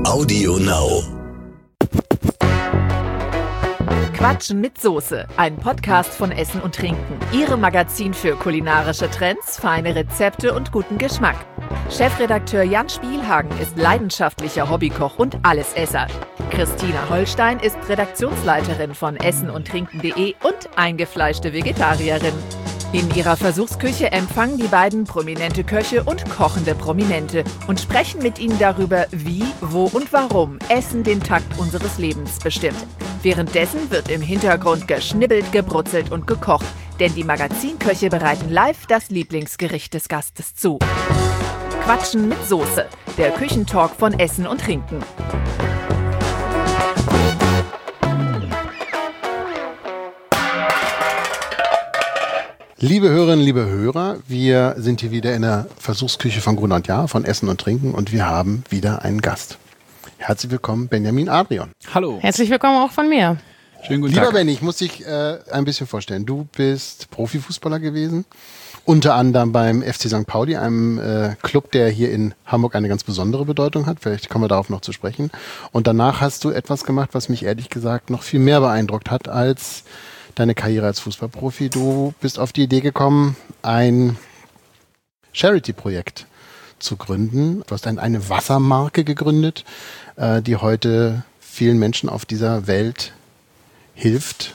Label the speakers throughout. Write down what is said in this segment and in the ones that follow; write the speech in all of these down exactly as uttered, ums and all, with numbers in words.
Speaker 1: Audio Now.
Speaker 2: Quatschen mit Soße, ein Podcast von Essen und Trinken. Ihre Magazin für kulinarische Trends, feine Rezepte und guten Geschmack. Chefredakteur Jan Spielhagen ist leidenschaftlicher Hobbykoch und Allesesser. Christina Holstein ist Redaktionsleiterin von essen und trinken punkt de und eingefleischte Vegetarierin. In ihrer Versuchsküche empfangen die beiden prominente Köche und kochende Prominente und sprechen mit ihnen darüber, wie, wo und warum Essen den Takt unseres Lebens bestimmt. Währenddessen wird im Hintergrund geschnibbelt, gebrutzelt und gekocht, denn die Magazinköche bereiten live das Lieblingsgericht des Gastes zu. Quatschen mit Soße, der Küchentalk von Essen und Trinken.
Speaker 3: Liebe Hörerinnen, liebe Hörer, wir sind hier wieder in der Versuchsküche von Gruner und Jahr, von Essen und Trinken, und wir haben wieder einen Gast. Herzlich willkommen, Benjamin Adrian.
Speaker 4: Hallo.
Speaker 5: Herzlich willkommen auch von mir.
Speaker 4: Schönen guten
Speaker 3: Lieber
Speaker 4: Tag.
Speaker 3: Benny, ich muss dich äh, ein bisschen vorstellen. Du bist Profifußballer gewesen, unter anderem beim F C Sankt Pauli, einem äh, Club, der hier in Hamburg eine ganz besondere Bedeutung hat. Vielleicht kommen wir darauf noch zu sprechen. Und danach hast du etwas gemacht, was mich ehrlich gesagt noch viel mehr beeindruckt hat als deine Karriere als Fußballprofi. Du bist auf die Idee gekommen, ein Charity-Projekt zu gründen. Du hast ein, eine Wassermarke gegründet, äh, die heute vielen Menschen auf dieser Welt hilft,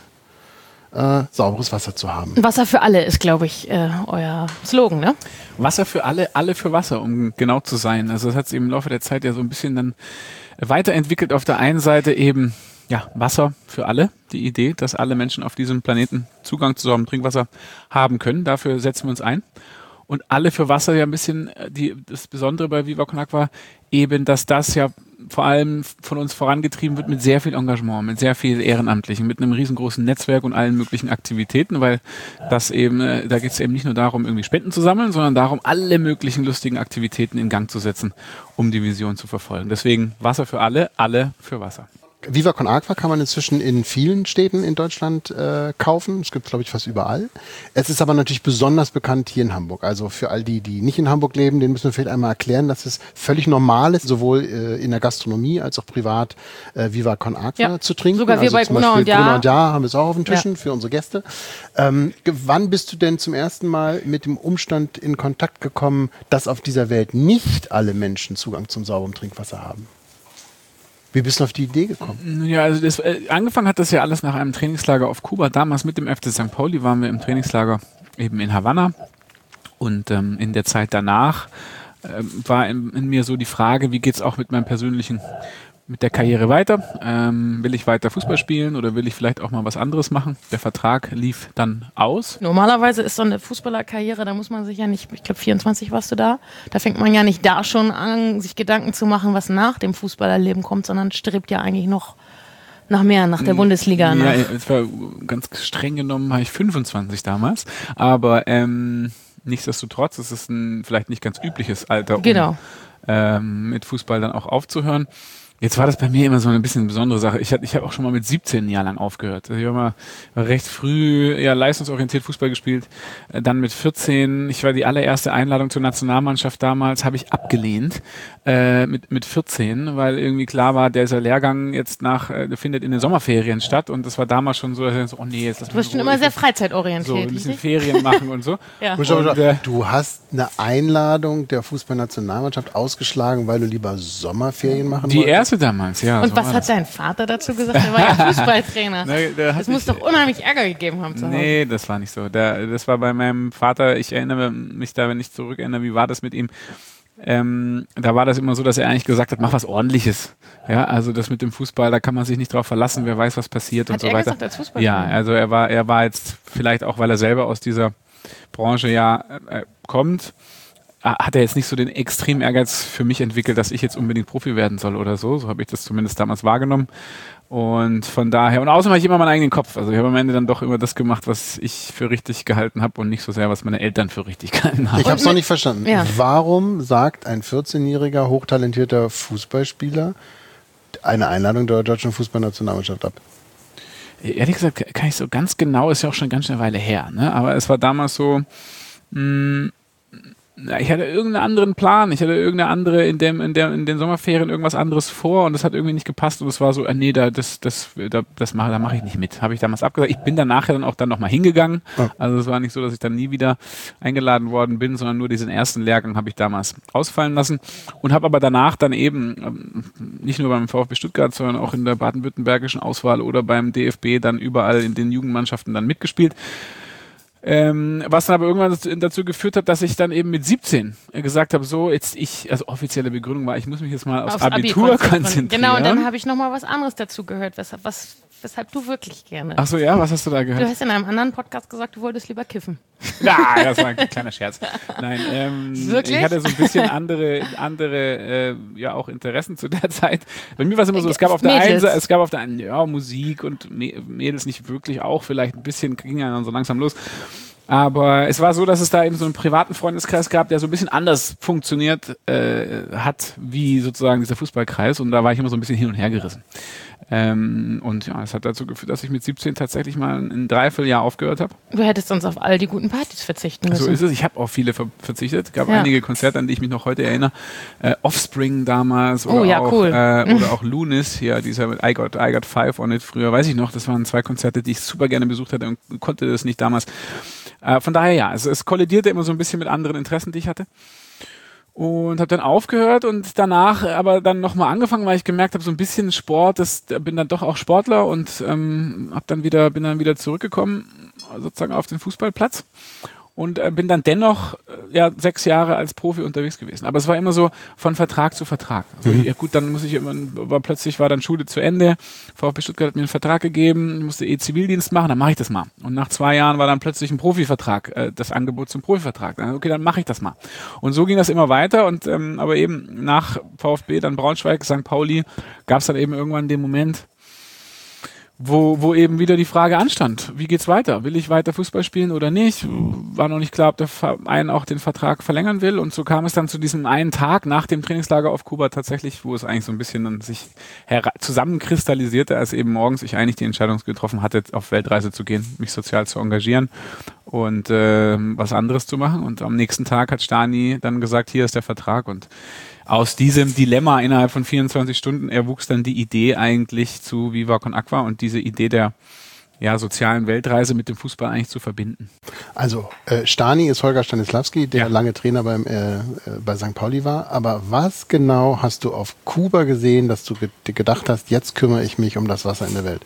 Speaker 3: äh, sauberes Wasser zu haben.
Speaker 5: Wasser für alle ist, glaube ich, äh, euer Slogan, ne?
Speaker 4: Wasser für alle, alle für Wasser, um genau zu sein. Also das hat sich im Laufe der Zeit ja so ein bisschen dann weiterentwickelt. Auf der einen Seite eben ja, Wasser für alle, die Idee, dass alle Menschen auf diesem Planeten Zugang zu sauberem Trinkwasser haben können. Dafür setzen wir uns ein. Und alle für Wasser ja ein bisschen, die, das Besondere bei Viva Con Aqua, eben, dass das ja vor allem von uns vorangetrieben wird mit sehr viel Engagement, mit sehr viel Ehrenamtlichen, mit einem riesengroßen Netzwerk und allen möglichen Aktivitäten, weil das eben, da geht es eben nicht nur darum, irgendwie Spenden zu sammeln, sondern darum, alle möglichen lustigen Aktivitäten in Gang zu setzen, um die Vision zu verfolgen. Deswegen Wasser für alle, alle für Wasser.
Speaker 3: Viva Con Aqua kann man inzwischen in vielen Städten in Deutschland äh, kaufen. Es gibt, glaube ich, fast überall. Es ist aber natürlich besonders bekannt hier in Hamburg. Also für all die, die nicht in Hamburg leben, denen müssen wir vielleicht einmal erklären, dass es völlig normal ist, sowohl äh, in der Gastronomie als auch privat äh, Viva Con Aqua
Speaker 5: ja,
Speaker 3: zu trinken.
Speaker 5: sogar wir
Speaker 3: also
Speaker 5: bei
Speaker 3: zum
Speaker 5: Gruner
Speaker 3: Beispiel
Speaker 5: und Jahr.
Speaker 3: Gruner und Jahr haben wir es auch auf den Tischen
Speaker 5: Ja.
Speaker 3: für unsere Gäste. Ähm, wann bist du denn zum ersten Mal mit dem Umstand in Kontakt gekommen, dass auf dieser Welt nicht alle Menschen Zugang zum sauberen Trinkwasser haben? Wie bist du auf die Idee gekommen?
Speaker 4: Ja, also das, äh, angefangen hat das ja alles nach einem Trainingslager auf Kuba. Damals mit dem F C Sankt Pauli waren wir im Trainingslager eben in Havanna. Und ähm, in der Zeit danach äh, war in, in mir so die Frage, wie geht's auch mit meinem persönlichen, mit der Karriere weiter? Ähm, will ich weiter Fußball spielen oder will ich vielleicht auch mal was anderes machen? Der Vertrag lief dann aus.
Speaker 5: Normalerweise ist so eine Fußballerkarriere, da muss man sich ja nicht, ich glaube vierundzwanzig warst du da, da fängt man ja nicht da schon an, sich Gedanken zu machen, was nach dem Fußballerleben kommt, sondern strebt ja eigentlich noch nach mehr, nach der Bundesliga.
Speaker 4: Ja,
Speaker 5: nach.
Speaker 4: es war ganz streng genommen, war ich fünfundzwanzig damals, aber ähm, nichtsdestotrotz ist es ein vielleicht nicht ganz übliches Alter, um
Speaker 5: Genau.
Speaker 4: ähm, mit Fußball dann auch aufzuhören. Jetzt war das bei mir immer so ein bisschen eine besondere Sache. Ich habe ich hab auch schon mal mit siebzehn ein Jahr lang aufgehört. Ich habe mal recht früh ja, leistungsorientiert Fußball gespielt. Dann mit vierzehn, ich war die allererste Einladung zur Nationalmannschaft damals, habe ich abgelehnt äh, mit, mit vierzehn, weil irgendwie klar war, dieser Lehrgang jetzt nach, äh, findet in den Sommerferien statt, und das war damals schon so, dass ich so, oh nee, jetzt lass
Speaker 5: Du bist
Speaker 4: mich
Speaker 5: schon
Speaker 4: in Ruhe.
Speaker 5: immer sehr
Speaker 4: Ich will
Speaker 5: freizeitorientiert,
Speaker 4: so ein bisschen
Speaker 5: richtig?
Speaker 4: Ferien machen und so.
Speaker 5: Ja.
Speaker 3: Und,
Speaker 4: Und, äh,
Speaker 3: du hast eine Einladung der Fußballnationalmannschaft ausgeschlagen, weil du lieber Sommerferien machen
Speaker 4: Die
Speaker 3: wolltest?
Speaker 4: erste damals, ja.
Speaker 5: Und
Speaker 4: so
Speaker 5: was
Speaker 4: war
Speaker 5: hat
Speaker 4: das.
Speaker 5: dein Vater dazu gesagt? Er war ja Fußballtrainer.
Speaker 4: Ne, der hat
Speaker 5: Das muss
Speaker 4: sich-
Speaker 5: doch unheimlich Ärger gegeben haben zu Hause.
Speaker 4: Nee, das war nicht so. Der, das war bei meinem Vater, ich erinnere mich da, wenn ich zurückerinnere, wie war das mit ihm? Ähm, da war das immer so, dass er eigentlich gesagt hat, mach was Ordentliches. Ja, also das mit dem Fußball, da kann man sich nicht drauf verlassen, wer weiß, was passiert
Speaker 5: Hat
Speaker 4: und so
Speaker 5: er
Speaker 4: weiter.
Speaker 5: gesagt, als Fußballtrainer?
Speaker 4: Ja, also er war, er war jetzt vielleicht auch, weil er selber aus dieser Branche ja äh, kommt, hat er jetzt nicht so den extremen Ehrgeiz für mich entwickelt, dass ich jetzt unbedingt Profi werden soll oder so. So habe ich das zumindest damals wahrgenommen. Und von daher, und außerdem habe ich immer meinen eigenen Kopf. Also ich habe am Ende dann doch immer das gemacht, was ich für richtig gehalten habe und nicht so sehr, was meine Eltern für richtig gehalten haben.
Speaker 3: Ich habe es noch nicht verstanden.
Speaker 5: Ja.
Speaker 3: Warum sagt ein vierzehnjähriger, hochtalentierter Fußballspieler eine Einladung der deutschen Fußballnationalmannschaft ab?
Speaker 4: Ehrlich gesagt, kann ich so ganz genau, ist ja auch schon ganz schnell eine Weile her, ne? Aber es war damals so, mh, Na, ich hatte irgendeinen anderen Plan. Ich hatte irgendeine andere in dem, in der, in den Sommerferien irgendwas anderes vor und das hat irgendwie nicht gepasst und es war so, äh, nee, da, das, das, da, das mache, da mache ich nicht mit. Habe ich damals abgesagt. Ich bin dann nachher dann auch dann nochmal hingegangen. Oh. Also es war nicht so, dass ich dann nie wieder eingeladen worden bin, sondern nur diesen ersten Lehrgang habe ich damals ausfallen lassen und habe aber danach dann eben ähm, nicht nur beim VfB Stuttgart, sondern auch in der baden-württembergischen Auswahl oder beim D F B dann überall in den Jugendmannschaften dann mitgespielt. Ähm, was dann aber irgendwann dazu geführt hat, dass ich dann eben mit siebzehn gesagt habe, so jetzt ich, also offizielle Begründung war, ich muss mich jetzt mal aufs, aufs Abitur Abi konzentrieren.
Speaker 5: Genau, und dann habe ich nochmal was anderes dazu gehört, weshalb, was, weshalb du wirklich gerne.
Speaker 4: Ach so, ja, was hast du da gehört?
Speaker 5: Du hast in einem anderen Podcast gesagt, du wolltest lieber kiffen.
Speaker 4: Ja, das war ein kleiner Scherz. Nein, ähm,
Speaker 5: wirklich?
Speaker 4: Ich hatte so ein bisschen andere, andere, äh, ja auch Interessen zu der Zeit. Bei mir war es immer so, es gab auf der einen Seite, es gab auf der einen, ja, Musik und Mädels nicht wirklich auch, vielleicht ein bisschen, ging ja dann so langsam los. Aber es war so, dass es da eben so einen privaten Freundeskreis gab, der so ein bisschen anders funktioniert äh, hat, wie sozusagen dieser Fußballkreis. Und da war ich immer so ein bisschen hin und her gerissen. Ähm, und ja, es hat dazu geführt, dass ich mit siebzehn tatsächlich mal ein Dreivierteljahr aufgehört habe.
Speaker 5: Du hättest sonst auf all die guten Partys verzichten müssen.
Speaker 4: So ist es. Ich habe auf viele ver- verzichtet. Es gab ja. einige Konzerte, an die ich mich noch heute erinnere. Äh, Offspring damals oder,
Speaker 5: oh, ja,
Speaker 4: auch,
Speaker 5: cool.
Speaker 4: äh, oder auch Lunis, hier dieser mit I Got, I Got Five on It früher, weiß ich noch. Das waren zwei Konzerte, die ich super gerne besucht hatte und konnte das nicht damals. Äh, von daher ja, also es kollidierte immer so ein bisschen mit anderen Interessen, die ich hatte. Und habe dann aufgehört und danach aber dann nochmal angefangen, weil ich gemerkt habe, so ein bisschen Sport, das bin dann doch auch Sportler und ähm, hab dann wieder, bin dann wieder zurückgekommen, sozusagen auf den Fußballplatz. Und äh, bin dann dennoch äh, ja sechs Jahre als Profi unterwegs gewesen. Aber es war immer so von Vertrag zu Vertrag. Also, mhm. ja gut, dann muss ich immer, war plötzlich war dann Schule zu Ende. VfB Stuttgart hat mir einen Vertrag gegeben, ich musste eh Zivildienst machen, dann mache ich das mal. Und nach zwei Jahren war dann plötzlich ein Profivertrag, äh, das Angebot zum Profivertrag. Dann, okay, dann mache ich das mal. Und so ging das immer weiter. Und ähm, aber eben nach VfB, dann Braunschweig, Sankt Pauli, gab es dann eben irgendwann den Moment, Wo, wo eben wieder die Frage anstand, wie geht's weiter? Will ich weiter Fußball spielen oder nicht? War noch nicht klar, ob der Verein auch den Vertrag verlängern will. Und so kam es dann zu diesem einen Tag nach dem Trainingslager auf Kuba tatsächlich, wo es eigentlich so ein bisschen dann sich hera- zusammenkristallisierte, als eben morgens ich eigentlich die Entscheidung getroffen hatte, auf Weltreise zu gehen, mich sozial zu engagieren und äh, was anderes zu machen. Und am nächsten Tag hat Stani dann gesagt, hier ist der Vertrag. Und aus diesem Dilemma innerhalb von vierundzwanzig Stunden erwuchs dann die Idee eigentlich zu Viva Con Aqua und diese Idee der ja, sozialen Weltreise mit dem Fußball eigentlich zu verbinden.
Speaker 3: Also äh, Stani ist Holger Stanislawski, der
Speaker 4: ja. lange
Speaker 3: Trainer beim, äh, bei Sankt Pauli war. Aber was genau hast du auf Kuba gesehen, dass du ge- gedacht hast, jetzt kümmere ich mich um das Wasser in der Welt?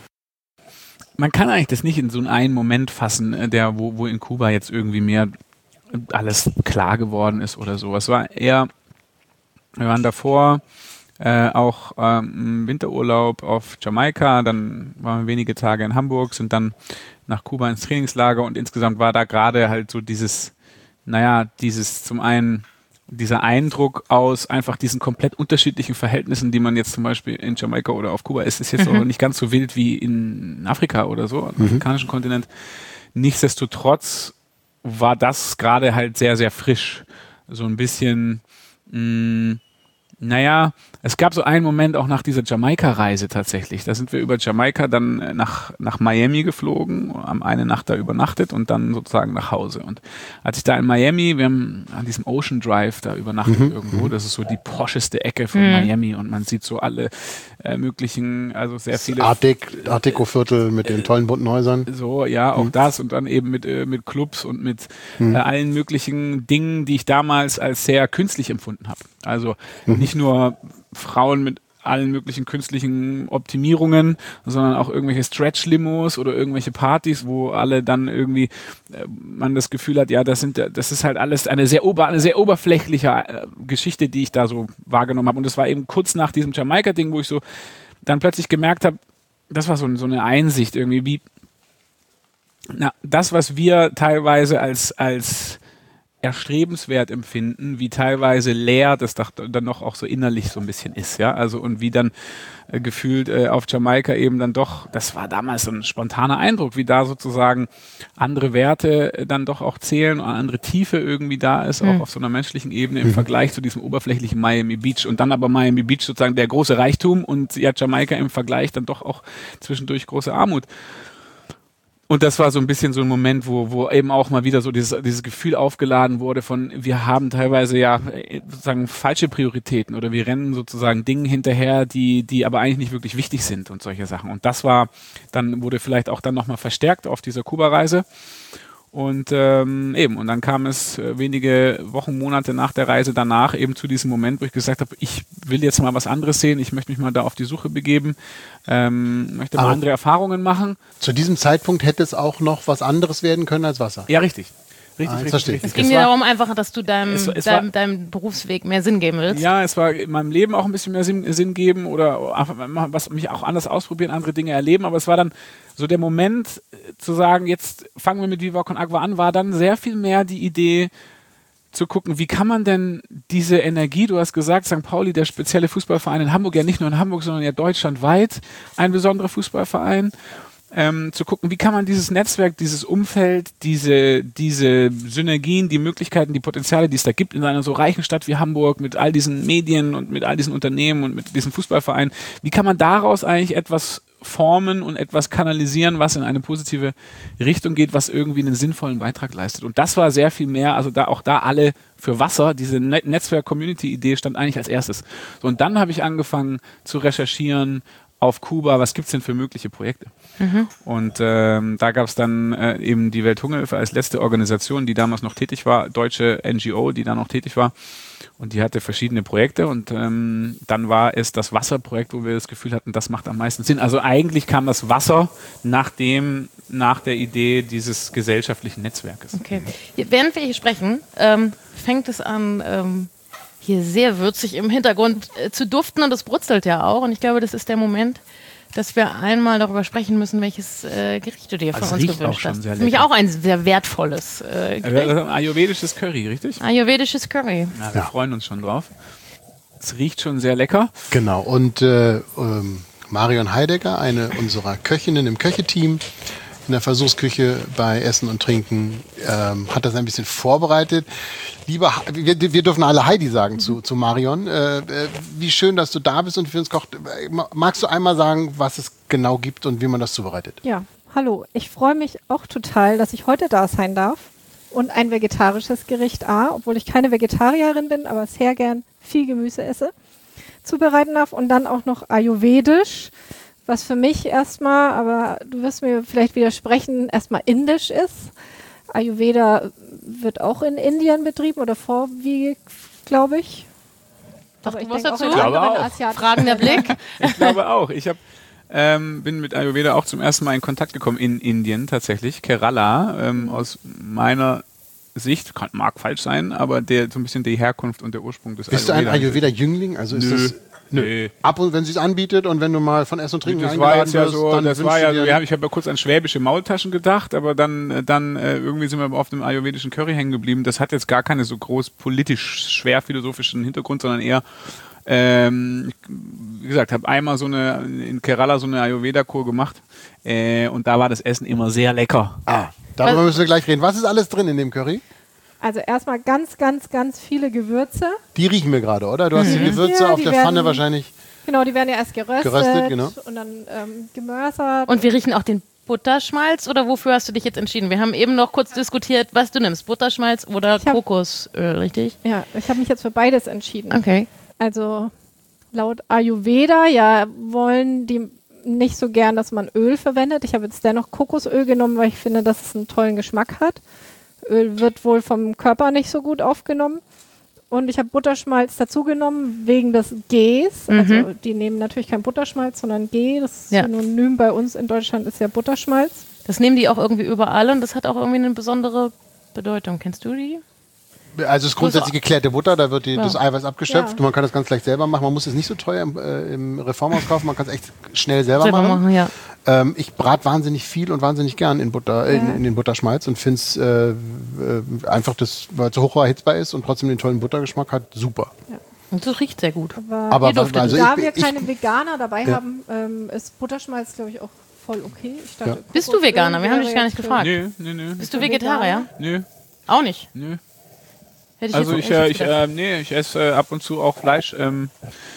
Speaker 4: Man kann eigentlich das nicht in so einen Moment fassen, der wo, wo in Kuba jetzt irgendwie mehr alles klar geworden ist oder so. Es war eher... Wir waren davor äh, auch ähm, im Winterurlaub auf Jamaika, dann waren wir wenige Tage in Hamburg, sind dann nach Kuba ins Trainingslager und insgesamt war da gerade halt so dieses, naja, dieses zum einen dieser Eindruck aus einfach diesen komplett unterschiedlichen Verhältnissen, die man jetzt zum Beispiel in Jamaika oder auf Kuba ist, ist jetzt mhm. auch nicht ganz so wild wie in Afrika oder so, im mhm. afrikanischen Kontinent. Nichtsdestotrotz war das gerade halt sehr, sehr frisch. So ein bisschen mh, Naja, es gab so einen Moment auch nach dieser Jamaika-Reise tatsächlich. Da sind wir über Jamaika dann nach, nach Miami geflogen, haben eine Nacht da übernachtet und dann sozusagen nach Hause. Und als ich da in Miami, wir haben an diesem Ocean Drive da übernachtet mhm. irgendwo, das ist so die poscheste Ecke von mhm. Miami und man sieht so alle äh, möglichen, also sehr viele...
Speaker 3: Art Dec- Art Deco-Viertel mit den tollen bunten Häusern.
Speaker 4: So, ja, auch mhm. das und dann eben mit, äh, mit Clubs und mit mhm. äh, allen möglichen Dingen, die ich damals als sehr künstlich empfunden habe. Also mhm. nicht nur Frauen mit allen möglichen künstlichen Optimierungen, sondern auch irgendwelche Stretch-Limos oder irgendwelche Partys, wo alle dann irgendwie äh, man das Gefühl hat, ja, das sind, das ist halt alles eine sehr ober, eine sehr oberflächliche äh, Geschichte, die ich da so wahrgenommen habe. Und das war eben kurz nach diesem Jamaika-Ding, wo ich so dann plötzlich gemerkt habe, das war so, so eine Einsicht irgendwie, wie na, das, was wir teilweise als, als erstrebenswert empfinden, wie teilweise leer das dann noch auch so innerlich so ein bisschen ist, ja, also und wie dann äh, gefühlt äh, auf Jamaika eben dann doch, das war damals so ein spontaner Eindruck, wie da sozusagen andere Werte äh, dann doch auch zählen und andere Tiefe irgendwie da ist, mhm. auch auf so einer menschlichen Ebene im mhm. Vergleich zu diesem oberflächlichen Miami Beach und dann aber Miami Beach sozusagen der große Reichtum und ja Jamaika im Vergleich dann doch auch zwischendurch große Armut. Und das war so ein bisschen so ein Moment, wo, wo eben auch mal wieder so dieses, dieses Gefühl aufgeladen wurde von, wir haben teilweise ja sozusagen falsche Prioritäten oder wir rennen sozusagen Dingen hinterher, die, die aber eigentlich nicht wirklich wichtig sind und solche Sachen. Und das war, dann wurde vielleicht auch dann nochmal verstärkt auf dieser Kuba-Reise. Und ähm, eben, und dann kam es äh, wenige Wochen, Monate nach der Reise danach eben zu diesem Moment, wo ich gesagt habe, ich will jetzt mal was anderes sehen, ich möchte mich mal da auf die Suche begeben, ähm, möchte mal
Speaker 3: Aber
Speaker 4: andere Erfahrungen machen.
Speaker 3: Zu diesem Zeitpunkt hätte es auch noch was anderes werden können als Wasser.
Speaker 4: Ja, richtig. Richtig,
Speaker 3: Ah, jetzt
Speaker 4: richtig,
Speaker 3: verstehe
Speaker 4: richtig.
Speaker 3: ich.
Speaker 5: Es ging
Speaker 4: Es
Speaker 5: dir
Speaker 4: war-
Speaker 5: darum einfach, dass du deinem,
Speaker 4: Es- es
Speaker 5: deinem,
Speaker 4: war-
Speaker 5: deinem Berufsweg mehr Sinn geben willst.
Speaker 4: Ja, es war in meinem Leben auch ein bisschen mehr Sinn, Sinn geben oder einfach mal was mich auch anders ausprobieren, andere Dinge erleben. Aber es war dann so der Moment äh, zu sagen, jetzt fangen wir mit Viva Con Agua an, war dann sehr viel mehr die Idee zu gucken, wie kann man denn diese Energie, du hast gesagt, Sankt Pauli, der spezielle Fußballverein in Hamburg, ja nicht nur in Hamburg, sondern ja deutschlandweit ein besonderer Fußballverein. Ähm, zu gucken, wie kann man dieses Netzwerk, dieses Umfeld, diese, diese Synergien, die Möglichkeiten, die Potenziale, die es da gibt in einer so reichen Stadt wie Hamburg mit all diesen Medien und mit all diesen Unternehmen und mit diesen Fußballvereinen, wie kann man daraus eigentlich etwas formen und etwas kanalisieren, was in eine positive Richtung geht, was irgendwie einen sinnvollen Beitrag leistet. Und das war sehr viel mehr, also da auch da alle für Wasser, diese Net- Netzwerk-Community-Idee stand eigentlich als erstes. So, und dann habe ich angefangen zu recherchieren auf Kuba, was gibt es denn für mögliche Projekte? Mhm. Und ähm, da gab es dann äh, eben die Welthungerhilfe als letzte Organisation, die damals noch tätig war, deutsche N G O, die da noch tätig war. Und die hatte verschiedene Projekte und ähm, dann war es das Wasserprojekt, wo wir das Gefühl hatten, das macht am meisten Sinn. Also eigentlich kam das Wasser nach dem, nach der Idee dieses gesellschaftlichen Netzwerkes.
Speaker 5: Okay. Hier, während wir hier sprechen, ähm, fängt es an, ähm, hier sehr würzig im Hintergrund äh, zu duften und es brutzelt ja auch. Und ich glaube, das ist der Moment, dass wir einmal darüber sprechen müssen, welches äh, Gericht du dir von
Speaker 4: Also
Speaker 5: uns
Speaker 4: riecht auch
Speaker 5: gewünscht
Speaker 4: schon
Speaker 5: hast.
Speaker 4: sehr
Speaker 5: Für mich
Speaker 4: lecker.
Speaker 5: auch ein sehr wertvolles äh, Gericht.
Speaker 4: Also ayurvedisches Curry, richtig?
Speaker 5: Ayurvedisches Curry.
Speaker 4: Ja, wir
Speaker 3: Ja.
Speaker 4: freuen uns schon drauf. Es riecht schon sehr lecker.
Speaker 3: Genau. Und äh, ähm, Marion Heidegger, eine unserer Köchinnen im Köcheteam in der Versuchsküche bei Essen und Trinken, ähm, hat das ein bisschen vorbereitet. Lieber, Ha- wir, wir dürfen alle Heidi sagen zu, zu Marion. Äh, äh, wie schön, dass du da bist und für uns kocht. Äh, ma- Magst du einmal sagen, was es genau gibt und wie man das zubereitet?
Speaker 1: Ja, hallo. Ich freue mich auch total, dass ich heute da sein darf und ein vegetarisches Gericht A, obwohl ich keine Vegetarierin bin, aber sehr gern viel Gemüse esse, zubereiten darf und dann auch noch ayurvedisch, was für mich erstmal, aber du wirst mir vielleicht widersprechen, erstmal indisch ist. Ayurveda wird auch in Indien betrieben oder vorwiegend, glaube ich.
Speaker 5: Sagst
Speaker 1: Aber
Speaker 5: du
Speaker 1: ich
Speaker 5: was
Speaker 1: denke auch
Speaker 5: dazu?
Speaker 1: in
Speaker 4: Ich glaube
Speaker 1: anderen
Speaker 4: auch.
Speaker 1: asiatischen
Speaker 5: Fragender Blick.
Speaker 4: Ich glaube auch. Ich hab, ähm, bin mit Ayurveda auch zum ersten Mal in Kontakt gekommen in Indien tatsächlich. Kerala, ähm, aus meiner Sicht, kann, mag falsch sein, aber der so ein bisschen die Herkunft und der Ursprung des
Speaker 3: Bist du ein
Speaker 4: Ayurveda.
Speaker 3: Ayurveda-Jüngling? Also ist
Speaker 4: Nö.
Speaker 3: das
Speaker 4: Nö.
Speaker 3: ab und wenn sie es anbietet und wenn du mal von Essen und Trinken
Speaker 4: Das war
Speaker 3: eingeladen
Speaker 4: jetzt ja
Speaker 3: wirst,
Speaker 4: so,
Speaker 3: dann
Speaker 4: das
Speaker 3: wünschst
Speaker 4: war ja
Speaker 3: du
Speaker 4: so,
Speaker 3: dir-
Speaker 4: ja, ich habe ja kurz an schwäbische Maultaschen gedacht, aber dann, äh, dann äh, irgendwie sind wir auf dem ayurvedischen Curry hängen geblieben. Das hat jetzt gar keine so groß politisch schwer philosophischen Hintergrund, sondern eher, ähm, wie gesagt, habe einmal so eine in Kerala so eine Ayurveda-Kur gemacht äh, und da war das Essen immer sehr lecker.
Speaker 3: Ah, darüber
Speaker 5: Was-
Speaker 3: müssen wir gleich reden. Was ist alles drin in dem Curry?
Speaker 1: Also erstmal ganz, ganz, ganz viele Gewürze.
Speaker 3: Die riechen wir gerade, oder? Du hast die Gewürze
Speaker 1: Ja,
Speaker 3: auf
Speaker 1: die
Speaker 3: der Pfanne
Speaker 1: werden-
Speaker 3: wahrscheinlich.
Speaker 1: Genau, die werden ja erst geröstet,
Speaker 3: Geröstet, genau.
Speaker 1: und dann ähm, gemörsert.
Speaker 5: Und wir riechen auch den Butterschmalz oder wofür hast du dich jetzt entschieden? Wir haben eben noch kurz diskutiert, was du nimmst, Butterschmalz oder
Speaker 1: Ich hab-
Speaker 5: Kokosöl, richtig?
Speaker 1: ja, ich habe mich jetzt für beides entschieden.
Speaker 5: Okay.
Speaker 1: Also laut Ayurveda, ja, wollen die nicht so gern, dass man Öl verwendet. Ich habe jetzt dennoch Kokosöl genommen, weil ich finde, dass es einen tollen Geschmack hat. Öl wird wohl vom Körper nicht so gut aufgenommen. Und ich habe Butterschmalz dazu genommen, wegen des Gs.
Speaker 5: Mhm.
Speaker 1: Also die nehmen natürlich kein Butterschmalz, sondern G. Das
Speaker 5: Ja.
Speaker 1: Synonym bei uns in Deutschland ist ja Butterschmalz.
Speaker 5: Das nehmen die auch irgendwie überall und das hat auch irgendwie eine besondere Bedeutung. Kennst du die?
Speaker 3: Also es ist grundsätzlich geklärte Butter, da wird die,
Speaker 5: Ja.
Speaker 3: das Eiweiß abgeschöpft.
Speaker 1: Ja.
Speaker 3: Man kann das ganz leicht selber machen. Man muss es nicht so teuer im, äh, im Reformhaus kaufen, man kann es echt schnell selber,
Speaker 5: Selber
Speaker 3: machen.
Speaker 5: machen, ja.
Speaker 3: Ähm, ich brate wahnsinnig viel und wahnsinnig gern in Butter, äh, in,
Speaker 1: Ja.
Speaker 3: in den Butterschmalz und finde es äh, äh, einfach, das, weil es so hoch erhitzbar ist und trotzdem den tollen Buttergeschmack hat, super.
Speaker 5: Und das riecht sehr gut.
Speaker 1: Aber,
Speaker 3: Aber
Speaker 5: Ihr duftet
Speaker 3: also
Speaker 1: da
Speaker 3: ich,
Speaker 1: wir
Speaker 3: ich,
Speaker 1: keine Veganer dabei
Speaker 3: Ja.
Speaker 1: haben, ähm, ist Butterschmalz, glaube ich, auch voll okay. Ich dachte,
Speaker 3: Ja.
Speaker 5: Bist du
Speaker 1: Kokosöl
Speaker 5: Veganer? Wir haben dich
Speaker 1: wäre
Speaker 5: gar nicht
Speaker 1: jetzt für-
Speaker 5: gefragt.
Speaker 4: Nö, nö, nö,
Speaker 5: Bist du Vegetarier?
Speaker 4: nö,
Speaker 5: Auch nicht.
Speaker 4: nö.
Speaker 5: Hätte ich
Speaker 4: Also
Speaker 5: jetzt,
Speaker 4: ich,
Speaker 5: hätte
Speaker 4: äh,
Speaker 5: jetzt
Speaker 4: ich,
Speaker 5: gedacht.
Speaker 4: äh, nee, ich esse äh, ab und zu auch Fleisch. Ähm,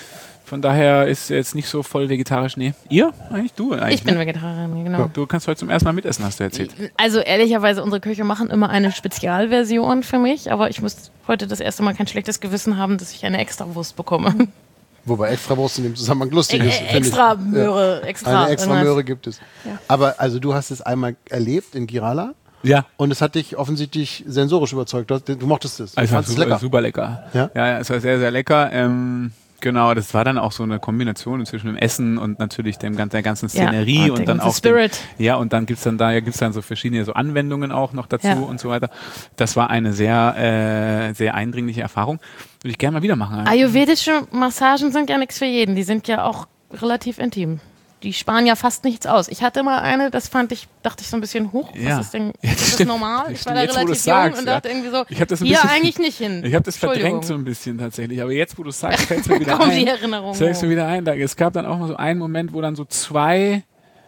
Speaker 4: Von daher ist jetzt nicht so voll vegetarisch. Nee. Ihr? Eigentlich du eigentlich.
Speaker 5: Ich bin
Speaker 4: ne?
Speaker 5: Vegetarierin, genau.
Speaker 4: Du kannst heute zum ersten Mal mitessen, hast du erzählt.
Speaker 5: Also ehrlicherweise, unsere Köche machen immer eine Spezialversion für mich, aber ich muss heute das erste Mal kein schlechtes Gewissen haben, dass ich eine Extrawurst bekomme.
Speaker 3: Wobei Extrawurst in dem Zusammenhang lustig ist.
Speaker 5: Äh, extra Möhre,
Speaker 3: ja.
Speaker 5: extra.
Speaker 3: Eine extra
Speaker 5: irgendwas.
Speaker 3: Möhre gibt es.
Speaker 1: Ja.
Speaker 3: Aber also du hast es einmal erlebt in Girala
Speaker 4: Ja.
Speaker 3: und es hat dich offensichtlich sensorisch überzeugt. Du, hast- du mochtest es. Du
Speaker 4: Also
Speaker 3: fandest es
Speaker 4: super,
Speaker 3: lecker.
Speaker 4: super lecker.
Speaker 3: Ja?
Speaker 4: ja, ja, es war sehr, sehr lecker. Ähm, genau, das war dann auch so eine Kombination zwischen dem Essen und natürlich dem, gan- der ganzen
Speaker 5: Ja,
Speaker 4: Szenerie
Speaker 5: und
Speaker 4: und,
Speaker 5: der
Speaker 4: dann
Speaker 5: ganze
Speaker 4: auch dem,
Speaker 5: Spirit.
Speaker 4: ja, und dann gibt's dann da ja, gibt's dann so verschiedene so Anwendungen auch noch dazu
Speaker 5: Ja.
Speaker 4: und so weiter. Das war eine sehr, äh, sehr eindringliche Erfahrung. Würde ich gerne mal wieder machen.
Speaker 5: Ayurvedische Massagen sind ja nichts für jeden. Die sind ja auch relativ intim. Die sparen ja fast nichts aus. Ich hatte mal eine, das fand ich, dachte ich so ein bisschen hoch.
Speaker 4: Ja.
Speaker 5: Was ist denn,
Speaker 4: Ja,
Speaker 5: ist das
Speaker 4: stimmt.
Speaker 5: normal?
Speaker 4: Das
Speaker 5: Ich war
Speaker 4: stimmt.
Speaker 5: da
Speaker 4: Jetzt, wo
Speaker 5: relativ
Speaker 4: du's
Speaker 5: jung
Speaker 4: sagst,
Speaker 5: und
Speaker 4: ja.
Speaker 5: dachte irgendwie so,
Speaker 4: Ich hab das ein
Speaker 5: hier
Speaker 4: bisschen-
Speaker 5: eigentlich nicht hin.
Speaker 4: Ich habe das verdrängt so
Speaker 5: Entschuldigung.
Speaker 4: ein bisschen tatsächlich, aber jetzt, wo du es sagst, fällt es mir wieder
Speaker 5: Kommt
Speaker 4: ein.
Speaker 5: die Erinnerung
Speaker 4: Fällt es mir
Speaker 5: hoch.
Speaker 4: wieder ein. Da, es gab dann auch mal so einen Moment, wo dann so zwei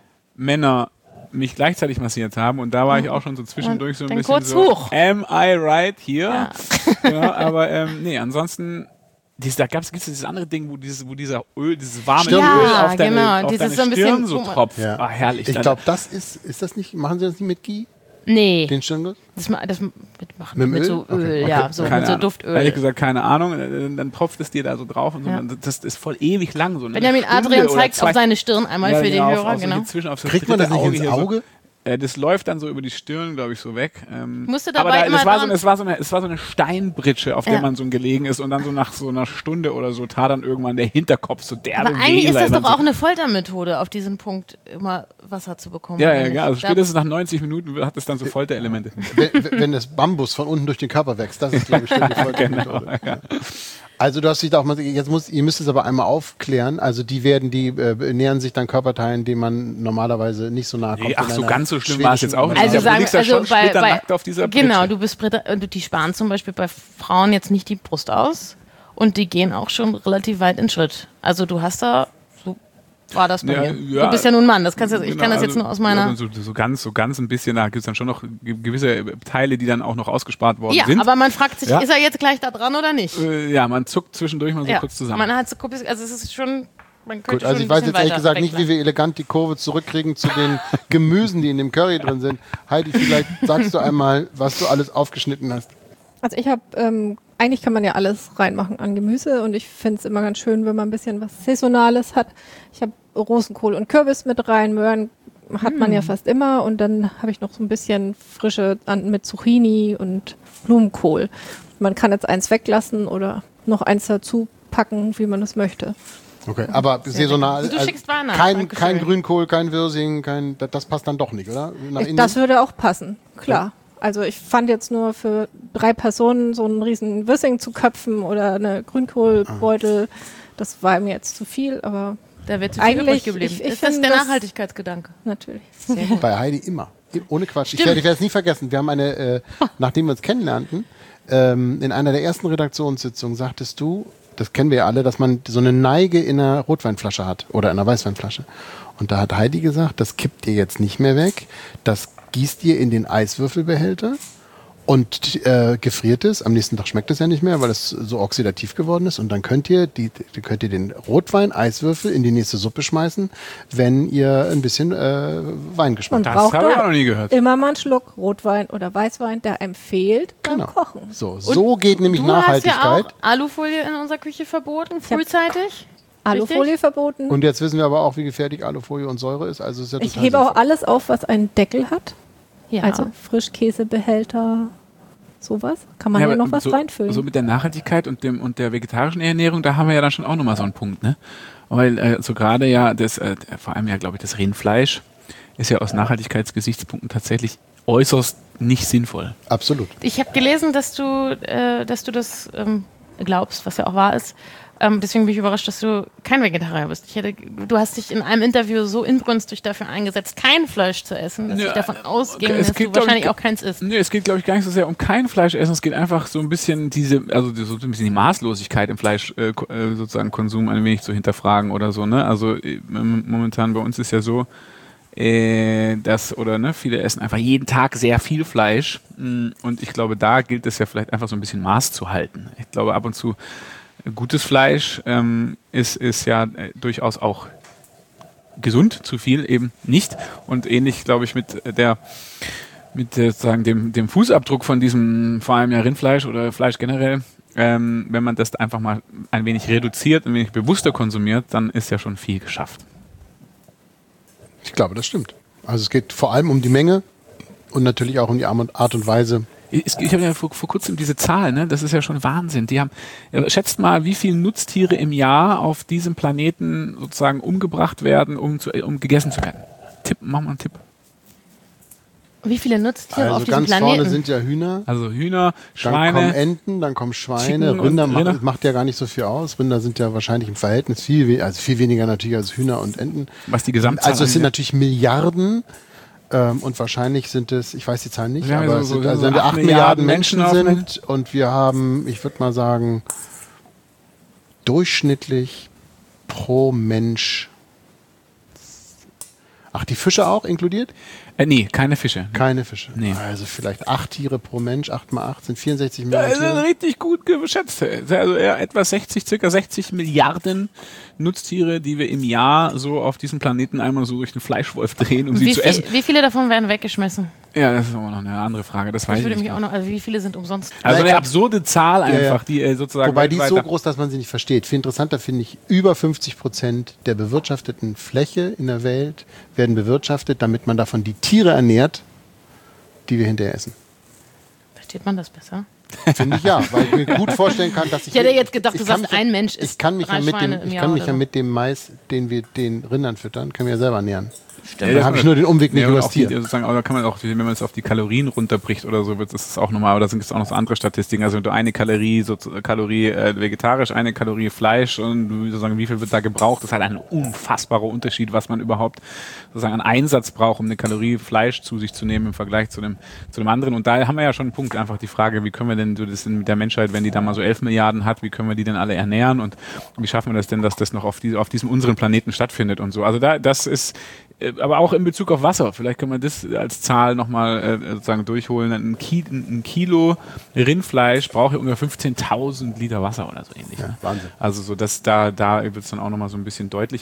Speaker 4: Männer mich gleichzeitig massiert haben und da war ich auch schon so zwischendurch so ein
Speaker 5: Dann
Speaker 4: bisschen
Speaker 5: kurz
Speaker 4: so,
Speaker 5: hoch.
Speaker 4: am I right here?
Speaker 5: Ja.
Speaker 4: Ja, aber ähm, nee, ansonsten dies, da gab's gibt's dieses andere Ding, wo dieses, wo dieser Öl, dieses warme
Speaker 3: Stirnöl.
Speaker 4: Öl
Speaker 5: Ja,
Speaker 4: auf deine,
Speaker 5: genau,
Speaker 4: auf
Speaker 5: dieses
Speaker 4: deine
Speaker 5: so ein bisschen-
Speaker 4: Stirn so tropft.
Speaker 3: Ja.
Speaker 4: Ah, herrlich.
Speaker 3: Ich
Speaker 4: Dann-
Speaker 3: glaube, das ist, ist das nicht, machen sie das nicht mit Ghee,
Speaker 5: Nee,
Speaker 3: den Stirnguss?
Speaker 5: das, ma- das mit, machen
Speaker 3: Mit dem
Speaker 5: mit
Speaker 3: Öl?
Speaker 5: so Öl,
Speaker 3: Okay, okay.
Speaker 5: ja, so,
Speaker 4: keine
Speaker 5: mit so
Speaker 4: Ahnung.
Speaker 5: Duftöl.
Speaker 4: Ehrlich gesagt, keine Ahnung. Äh, Dann tropft es dir da so drauf und so.
Speaker 5: Ja.
Speaker 4: Und das ist voll ewig lang. So eine
Speaker 5: Benjamin
Speaker 4: Stunde
Speaker 5: Adrian
Speaker 4: oder
Speaker 5: zeigt
Speaker 4: zwei.
Speaker 5: auf seine Stirn einmal
Speaker 4: Ja,
Speaker 5: für
Speaker 4: genau,
Speaker 5: die
Speaker 4: auf-
Speaker 5: Hörer,
Speaker 4: auf so
Speaker 5: genau.
Speaker 4: hier zwischen, auf das
Speaker 3: Kriegt man das
Speaker 4: dritte
Speaker 3: nicht ins
Speaker 4: hier so.
Speaker 3: Auge?
Speaker 4: Äh, das läuft dann so über die Stirn, glaube ich, so weg. Ähm,
Speaker 5: Musste
Speaker 4: aber
Speaker 5: dabei
Speaker 4: da,
Speaker 5: immer
Speaker 4: es, war so,
Speaker 5: dran-
Speaker 4: eine- es, war so eine, es war so eine Steinbritsche, auf der
Speaker 5: Ja.
Speaker 4: man so gelegen ist und dann so nach so einer Stunde oder so tat dann irgendwann der Hinterkopf so derbe
Speaker 5: Aber eigentlich
Speaker 4: weh,
Speaker 5: ist
Speaker 4: weil
Speaker 5: das
Speaker 4: man
Speaker 5: doch
Speaker 4: so,
Speaker 5: auch eine Foltermethode, auf diesen Punkt immer Wasser zu bekommen.
Speaker 4: Ja,
Speaker 5: oder
Speaker 4: ja,
Speaker 5: nicht?
Speaker 4: ja. Also
Speaker 5: Da-
Speaker 4: spätestens nach neunzig Minuten hat es dann so Folterelemente.
Speaker 3: wenn, wenn das Bambus von unten durch den Körper wächst, das ist, glaube ich, schon die Folgemethode.
Speaker 4: ja.
Speaker 3: Also du hast dich da auch mal, jetzt muss, ihr müsst es aber einmal aufklären, also die werden, die äh, nähern sich dann Körperteilen, denen man normalerweise nicht so nahe kommt.
Speaker 4: Nee, ach,
Speaker 3: in
Speaker 4: so
Speaker 3: einer
Speaker 4: ganz so schlimm war es jetzt auch nicht.
Speaker 5: Also
Speaker 4: Ja, du
Speaker 5: sagen,
Speaker 4: liegst ja
Speaker 5: also
Speaker 4: schon
Speaker 5: bei, bei
Speaker 4: splitternackt auf dieser
Speaker 5: genau,
Speaker 4: Pritsche.
Speaker 5: du bist Britta, äh, die sparen zum Beispiel bei Frauen jetzt nicht die Brust aus und die gehen auch schon relativ weit in Schritt. Also du hast da, so war das bei
Speaker 4: Ja,
Speaker 5: dir.
Speaker 4: ja.
Speaker 5: Du bist ja nun Mann, das kannst du, ich
Speaker 4: Genau,
Speaker 5: kann das
Speaker 4: also,
Speaker 5: jetzt nur aus meiner.
Speaker 4: Ja, so, so ganz, so ganz ein bisschen, da gibt es dann schon noch ge- gewisse Teile, die dann auch noch ausgespart worden
Speaker 5: Ja,
Speaker 4: sind.
Speaker 5: aber man fragt sich,
Speaker 4: Ja.
Speaker 5: ist er jetzt gleich da dran oder nicht?
Speaker 4: Äh, ja, man zuckt zwischendurch mal so
Speaker 5: ja,
Speaker 4: kurz zusammen.
Speaker 5: man hat so, also es ist schon, man könnte
Speaker 3: Gut, also
Speaker 5: schon
Speaker 3: ich
Speaker 5: ein
Speaker 3: weiß
Speaker 5: bisschen
Speaker 3: jetzt ehrlich
Speaker 5: weiter
Speaker 3: gesagt nicht, wie
Speaker 5: weglassen.
Speaker 3: wir elegant die Kurve zurückkriegen zu den Gemüsen, die in dem Curry drin sind. Heidi, vielleicht sagst du einmal, was du alles aufgeschnitten hast.
Speaker 1: Also ich habe, ähm, eigentlich kann man ja alles reinmachen an Gemüse und ich finde es immer ganz schön, wenn man ein bisschen was Saisonales hat. Ich habe Rosenkohl und Kürbis mit rein, Möhren hat man ja fast immer und dann habe ich noch so ein bisschen frische an, mit Zucchini und Blumenkohl. Man kann jetzt eins weglassen oder noch eins dazu packen, wie man es möchte.
Speaker 3: Okay, aber saisonal.
Speaker 5: Du schickst Weihnachten,
Speaker 3: kein,
Speaker 5: Dankeschön.
Speaker 3: kein Grünkohl, kein Wirsing, kein, das, das passt dann doch nicht, oder? Nach
Speaker 1: Ich,
Speaker 3: Indien?
Speaker 1: das würde auch passen, klar. Also ich fand jetzt nur für drei Personen so einen riesen Wissing zu köpfen oder eine Grünkohlbeutel, das war mir jetzt zu viel, aber
Speaker 5: Da wird zu viel
Speaker 1: Eigentlich,
Speaker 5: übrig geblieben.
Speaker 1: ich- ich
Speaker 5: ist das
Speaker 1: finde
Speaker 5: der
Speaker 1: das-
Speaker 5: Nachhaltigkeitsgedanke?
Speaker 1: natürlich.
Speaker 3: Bei Heidi immer. Ohne Quatsch. Ich werde, ich werde es nie vergessen. Wir haben eine, äh, nachdem wir uns kennenlernten, ähm, in einer der ersten Redaktionssitzungen sagtest du, das kennen wir ja alle, dass man so eine Neige in einer Rotweinflasche hat oder in einer Weißweinflasche. Und da hat Heidi gesagt, das kippt ihr jetzt nicht mehr weg, das gießt ihr in den Eiswürfelbehälter und äh, gefriert es. Am nächsten Tag schmeckt es ja nicht mehr, weil es so oxidativ geworden ist. Und dann könnt ihr, die, die könnt ihr den Rotwein-Eiswürfel in die nächste Suppe schmeißen, wenn ihr ein bisschen äh, Weingeschmack
Speaker 1: Man
Speaker 4: Das
Speaker 1: braucht
Speaker 4: habe ich
Speaker 1: da
Speaker 4: auch noch nie gehört.
Speaker 1: immer mal einen Schluck Rotwein oder Weißwein, der einem fehlt beim
Speaker 3: Genau.
Speaker 1: Kochen.
Speaker 3: So, so geht nämlich
Speaker 5: Du
Speaker 3: Nachhaltigkeit.
Speaker 5: hast ja auch Alufolie in unserer Küche verboten, frühzeitig.
Speaker 1: Alufolie verboten.
Speaker 3: Und jetzt wissen wir aber auch, wie gefährlich Alufolie und Säure ist. Also ist ja
Speaker 1: ich
Speaker 3: total
Speaker 1: hebe auch
Speaker 3: sinnvoll.
Speaker 1: alles auf, was einen Deckel hat.
Speaker 5: Ja.
Speaker 1: Also Frischkäsebehälter, sowas. Kann man ja,
Speaker 4: aber
Speaker 1: noch was
Speaker 4: so,
Speaker 1: reinfüllen.
Speaker 4: So mit der Nachhaltigkeit und dem und der vegetarischen Ernährung, da haben wir ja dann schon auch nochmal so einen Punkt, ne? Weil äh, so gerade ja das, äh, vor allem ja glaube ich das Rindfleisch ist ja aus Nachhaltigkeitsgesichtspunkten tatsächlich äußerst nicht sinnvoll.
Speaker 3: Absolut.
Speaker 5: Ich habe gelesen, dass du, äh, dass du das ähm, glaubst, was ja auch wahr ist. Ähm, deswegen bin ich überrascht, dass du kein Vegetarier bist. Ich hätte, du hast dich in einem Interview so inbrünstig dafür eingesetzt, kein Fleisch zu essen, dass
Speaker 4: Ja,
Speaker 5: ich davon ausging,
Speaker 4: es
Speaker 5: dass
Speaker 4: geht,
Speaker 5: du
Speaker 4: glaub ich,
Speaker 5: wahrscheinlich auch keins isst.
Speaker 4: Nee, es geht, glaube ich, gar nicht so sehr um kein Fleischessen. Es geht einfach so ein bisschen diese, also so ein bisschen die Maßlosigkeit im Fleisch äh, ko- äh, sozusagen Konsum ein wenig zu hinterfragen oder so. Ne? Also äh, m- momentan bei uns ist ja so, äh, dass oder ne, viele essen einfach jeden Tag sehr viel Fleisch. Mm, Und ich glaube, da gilt es ja vielleicht einfach so ein bisschen Maß zu halten. Ich glaube, ab und zu gutes Fleisch ähm, ist, ist ja äh, durchaus auch gesund, zu viel eben nicht. Und ähnlich, glaube ich, mit der mit äh, sozusagen dem, dem Fußabdruck von diesem, vor allem ja Rindfleisch oder Fleisch generell, ähm, wenn man das einfach mal ein wenig reduziert, ein wenig bewusster konsumiert, dann ist ja schon viel geschafft.
Speaker 3: Ich glaube, das stimmt. Also es geht vor allem um die Menge und natürlich auch um die Art und Weise.
Speaker 4: Ich, ich habe ja vor, vor kurzem diese Zahl, ne? Das ist ja schon Wahnsinn. Die haben, äh, schätzt mal, wie viele Nutztiere im Jahr auf diesem Planeten sozusagen umgebracht werden, um, zu, um gegessen zu werden. Tipp, mach mal einen Tipp.
Speaker 5: Wie viele Nutztiere
Speaker 3: Also
Speaker 5: auf diesem
Speaker 3: ganz
Speaker 5: Planeten?
Speaker 3: vorne sind ja Hühner,
Speaker 4: Also Hühner,
Speaker 3: dann kommen
Speaker 4: Schweine.
Speaker 3: Enten, dann kommen Schweine,
Speaker 4: Chicken
Speaker 3: Rinder,
Speaker 4: und
Speaker 3: macht,
Speaker 4: Rinder.
Speaker 3: macht ja gar nicht so viel aus. Rinder sind ja wahrscheinlich im Verhältnis viel, we- also viel weniger natürlich als Hühner und Enten.
Speaker 4: Was die Gesamtzahl
Speaker 3: Also es sind
Speaker 4: angeht.
Speaker 3: natürlich Milliarden ähm, und wahrscheinlich sind es, ich weiß die Zahl nicht,
Speaker 4: Wir haben ja
Speaker 3: aber
Speaker 4: so-
Speaker 3: es sind,
Speaker 4: so-
Speaker 3: also
Speaker 4: so
Speaker 3: wenn wir
Speaker 4: acht
Speaker 3: acht Milliarden
Speaker 4: Milliarden
Speaker 3: Menschen
Speaker 4: Menschen auf
Speaker 3: sind und wir haben, ich würde mal sagen, durchschnittlich pro Mensch, ach, die Fische auch inkludiert?
Speaker 4: Äh, nee, keine Fische.
Speaker 3: Keine Fische.
Speaker 4: Nee.
Speaker 3: Also vielleicht acht Tiere pro Mensch, acht mal acht sind vierundsechzig
Speaker 4: Das
Speaker 3: Millionen
Speaker 4: ist
Speaker 3: Tiere.
Speaker 4: richtig gut geschätzt. Also eher etwa sechzig, circa sechzig Milliarden Nutztiere, die wir im Jahr so auf diesem Planeten einmal so durch den Fleischwolf drehen, um sie
Speaker 5: Wie,
Speaker 4: zu
Speaker 5: viel,
Speaker 4: essen.
Speaker 5: wie viele davon werden weggeschmissen?
Speaker 4: Ja, das ist aber noch eine andere Frage. Das weiß
Speaker 5: Das
Speaker 4: ich
Speaker 5: würde
Speaker 4: nicht.
Speaker 5: mich auch noch, also wie viele sind umsonst?
Speaker 4: Also eine
Speaker 3: Ja,
Speaker 4: absurde Zahl
Speaker 3: ja.
Speaker 4: einfach, die äh, sozusagen.
Speaker 3: Wobei die ist so
Speaker 4: weltweit-
Speaker 3: groß, dass man sie nicht versteht. Viel interessanter finde ich, über fünfzig Prozent der bewirtschafteten Fläche in der Welt werden bewirtschaftet, damit man davon die Tiere ernährt, die wir hinterher essen.
Speaker 5: Versteht man das besser?
Speaker 3: Finde ich ja, weil ich mir gut vorstellen kann, dass ich...
Speaker 5: Ich hätte jetzt gedacht, du
Speaker 3: ich kann
Speaker 5: sagst,
Speaker 3: mich-
Speaker 5: ein Mensch
Speaker 3: Ich
Speaker 5: isst
Speaker 3: kann mich
Speaker 5: drei
Speaker 3: ja mit dem,
Speaker 5: Schweine im
Speaker 3: ich
Speaker 5: Jahr
Speaker 3: kann mich
Speaker 5: oder
Speaker 3: ja
Speaker 5: so.
Speaker 3: mit dem Mais, den wir den Rindern füttern, können wir ja selber ernähren.
Speaker 5: Stimmt.
Speaker 3: Dann habe ich nur den Umweg nicht
Speaker 4: Ja,
Speaker 3: übers
Speaker 4: auch die,
Speaker 3: Tier.
Speaker 4: sozusagen, aber da kann man auch, wenn man es auf die Kalorien runterbricht oder so, wird es auch nochmal, oder sind es auch noch so andere Statistiken. Also wenn du eine Kalorie, so, Kalorie äh, vegetarisch, eine Kalorie Fleisch und sozusagen wie viel wird da gebraucht, das ist halt ein unfassbarer Unterschied, was man überhaupt sozusagen an Einsatz braucht, um eine Kalorie Fleisch zu sich zu nehmen im Vergleich zu dem, zu dem anderen. Und da haben wir ja schon einen Punkt, einfach die Frage, wie können wir denn so das denn mit der Menschheit, wenn die da mal so elf Milliarden hat, wie können wir die denn alle ernähren und wie schaffen wir das denn, dass das noch auf, die, auf diesem unseren Planeten stattfindet und so. Also da, das ist äh, aber auch in Bezug auf Wasser, vielleicht können wir das als Zahl nochmal äh, sozusagen durchholen. Ein, Ki ein Kilo Rindfleisch braucht ja ungefähr fünfzehntausend Liter Wasser oder so ähnlich.
Speaker 3: Ja,
Speaker 4: Ne?
Speaker 3: Wahnsinn.
Speaker 4: Also so das, da, da wird es dann auch nochmal so ein bisschen deutlich.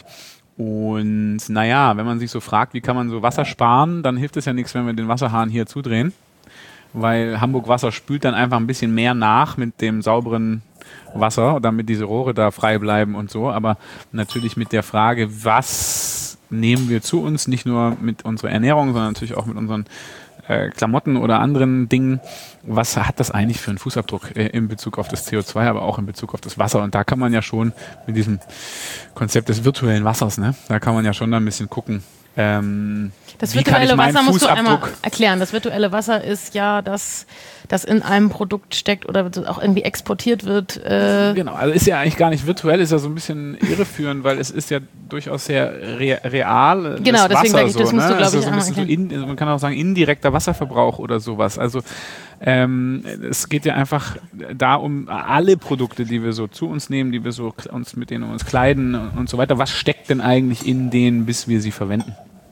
Speaker 4: Und naja, wenn man sich so fragt, wie kann man so Wasser sparen, dann hilft es ja nichts, wenn wir den Wasserhahn hier zudrehen. Weil Hamburg Wasser spült dann einfach ein bisschen mehr nach mit dem sauberen Wasser, damit diese Rohre da frei bleiben und so. Aber natürlich mit der Frage, was nehmen wir zu uns, nicht nur mit unserer Ernährung, sondern natürlich auch mit unseren äh, Klamotten oder anderen Dingen. Was hat das eigentlich für einen Fußabdruck äh, in Bezug auf das C O zwei, aber auch in Bezug auf das Wasser? Und da kann man ja schon mit diesem Konzept des virtuellen Wassers, ne, da kann man ja schon da ein bisschen gucken. Ähm,
Speaker 5: Das
Speaker 4: wie kann ich
Speaker 5: virtuelle
Speaker 4: meinen
Speaker 5: Wasser musst du einmal
Speaker 4: Fußabdruck
Speaker 5: erklären. Das virtuelle Wasser ist ja das, das in einem Produkt steckt oder auch irgendwie exportiert wird. Äh,
Speaker 4: Genau, also ist ja eigentlich gar nicht virtuell, ist ja so ein bisschen irreführend, weil es ist ja durchaus sehr re real.
Speaker 5: Genau,
Speaker 4: das
Speaker 5: deswegen
Speaker 4: Wasser
Speaker 5: sag ich, das
Speaker 4: so,
Speaker 5: musst du,
Speaker 4: ne?
Speaker 5: glaub
Speaker 4: Also
Speaker 5: ich,
Speaker 4: so ein
Speaker 5: einmal
Speaker 4: bisschen so in, also man kann auch sagen, indirekter Wasserverbrauch oder sowas. Also ähm, es geht ja einfach da um alle Produkte, die wir so zu uns nehmen, die wir so uns mit denen wir uns kleiden und so weiter. Was steckt denn eigentlich in denen, bis wir sie verwenden?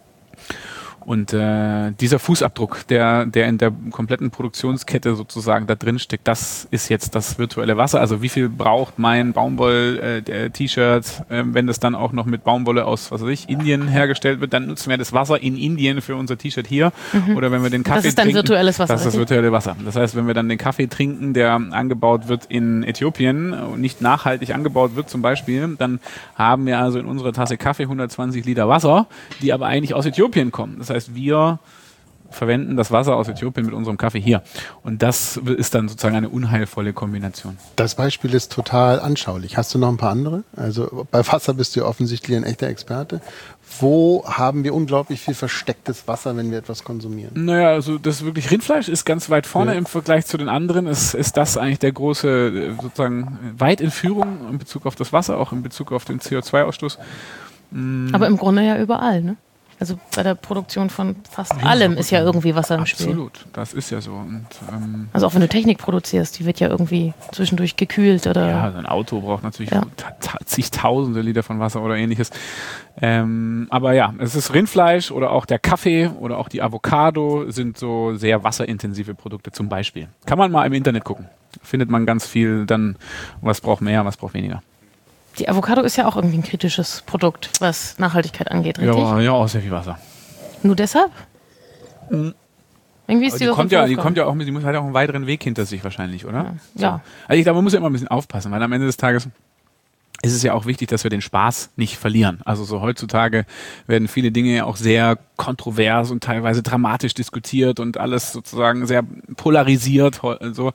Speaker 4: Und äh, dieser Fußabdruck, der, der in der kompletten Produktionskette sozusagen da drin steckt, das ist jetzt das virtuelle Wasser. Also wie viel braucht mein Baumwoll-T-Shirt, äh, äh, wenn das dann auch noch mit Baumwolle aus, was weiß ich, Indien hergestellt wird, dann nutzen wir das Wasser in Indien für unser T-Shirt hier. Mhm. Oder wenn wir den Kaffee
Speaker 5: Das ist dann
Speaker 4: trinken,
Speaker 5: virtuelles Wasser,
Speaker 4: das ist das
Speaker 5: richtig?
Speaker 4: virtuelle Wasser. Das heißt, wenn wir dann den Kaffee trinken, der angebaut wird in Äthiopien und nicht nachhaltig angebaut wird zum Beispiel, dann haben wir also in unserer Tasse Kaffee hundertzwanzig Liter Wasser, die aber eigentlich aus Äthiopien kommen. Das heißt, Das heißt, wir verwenden das Wasser aus Äthiopien mit unserem Kaffee hier. Und das ist dann sozusagen eine unheilvolle Kombination.
Speaker 3: Das Beispiel ist total anschaulich. Hast du noch ein paar andere? Also bei Wasser bist du ja offensichtlich ein echter Experte. Wo haben wir unglaublich viel verstecktes Wasser, wenn wir etwas konsumieren?
Speaker 4: Naja, also das wirklich Rindfleisch ist ganz weit vorne
Speaker 3: Ja.
Speaker 4: im Vergleich zu den anderen. Ist, ist das eigentlich der große, sozusagen weit in Führung in Bezug auf das Wasser, auch in Bezug auf den C O zwei Ausstoß.
Speaker 5: aber im Grunde ja überall, ne? Also bei der Produktion von fast allem ist ja irgendwie Wasser im Spiel.
Speaker 4: Absolut, das ist ja so. Und, ähm,
Speaker 5: Also auch wenn du Technik produzierst, die wird ja irgendwie zwischendurch gekühlt oder...
Speaker 4: ja, so ein Auto braucht natürlich
Speaker 5: Ja.
Speaker 4: ta- ta- zigtausende Liter von Wasser oder ähnliches. Ähm, aber ja, es ist Rindfleisch oder auch der Kaffee oder auch die Avocado sind so sehr wasserintensive Produkte zum Beispiel. Kann man mal im Internet gucken. findet man ganz viel dann, was braucht mehr, was braucht weniger.
Speaker 5: Die Avocado ist ja auch irgendwie ein kritisches Produkt, was Nachhaltigkeit angeht, richtig?
Speaker 4: Ja, ja, auch sehr viel Wasser.
Speaker 5: Nur deshalb?
Speaker 4: Mhm.
Speaker 5: Irgendwie ist
Speaker 4: Aber
Speaker 5: die,
Speaker 4: die,
Speaker 5: doch
Speaker 4: kommt
Speaker 5: im
Speaker 4: ja, die
Speaker 5: Vorfall.
Speaker 4: kommt ja auch mit, die muss halt auch einen weiteren Weg hinter sich wahrscheinlich, oder?
Speaker 5: Ja. Ja.
Speaker 4: Also ich glaube, man muss ja immer ein bisschen aufpassen, weil am Ende des Tages ist es ja auch wichtig, dass wir den Spaß nicht verlieren. Also so heutzutage werden viele Dinge ja auch sehr kontrovers und teilweise dramatisch diskutiert und alles sozusagen sehr polarisiert. So.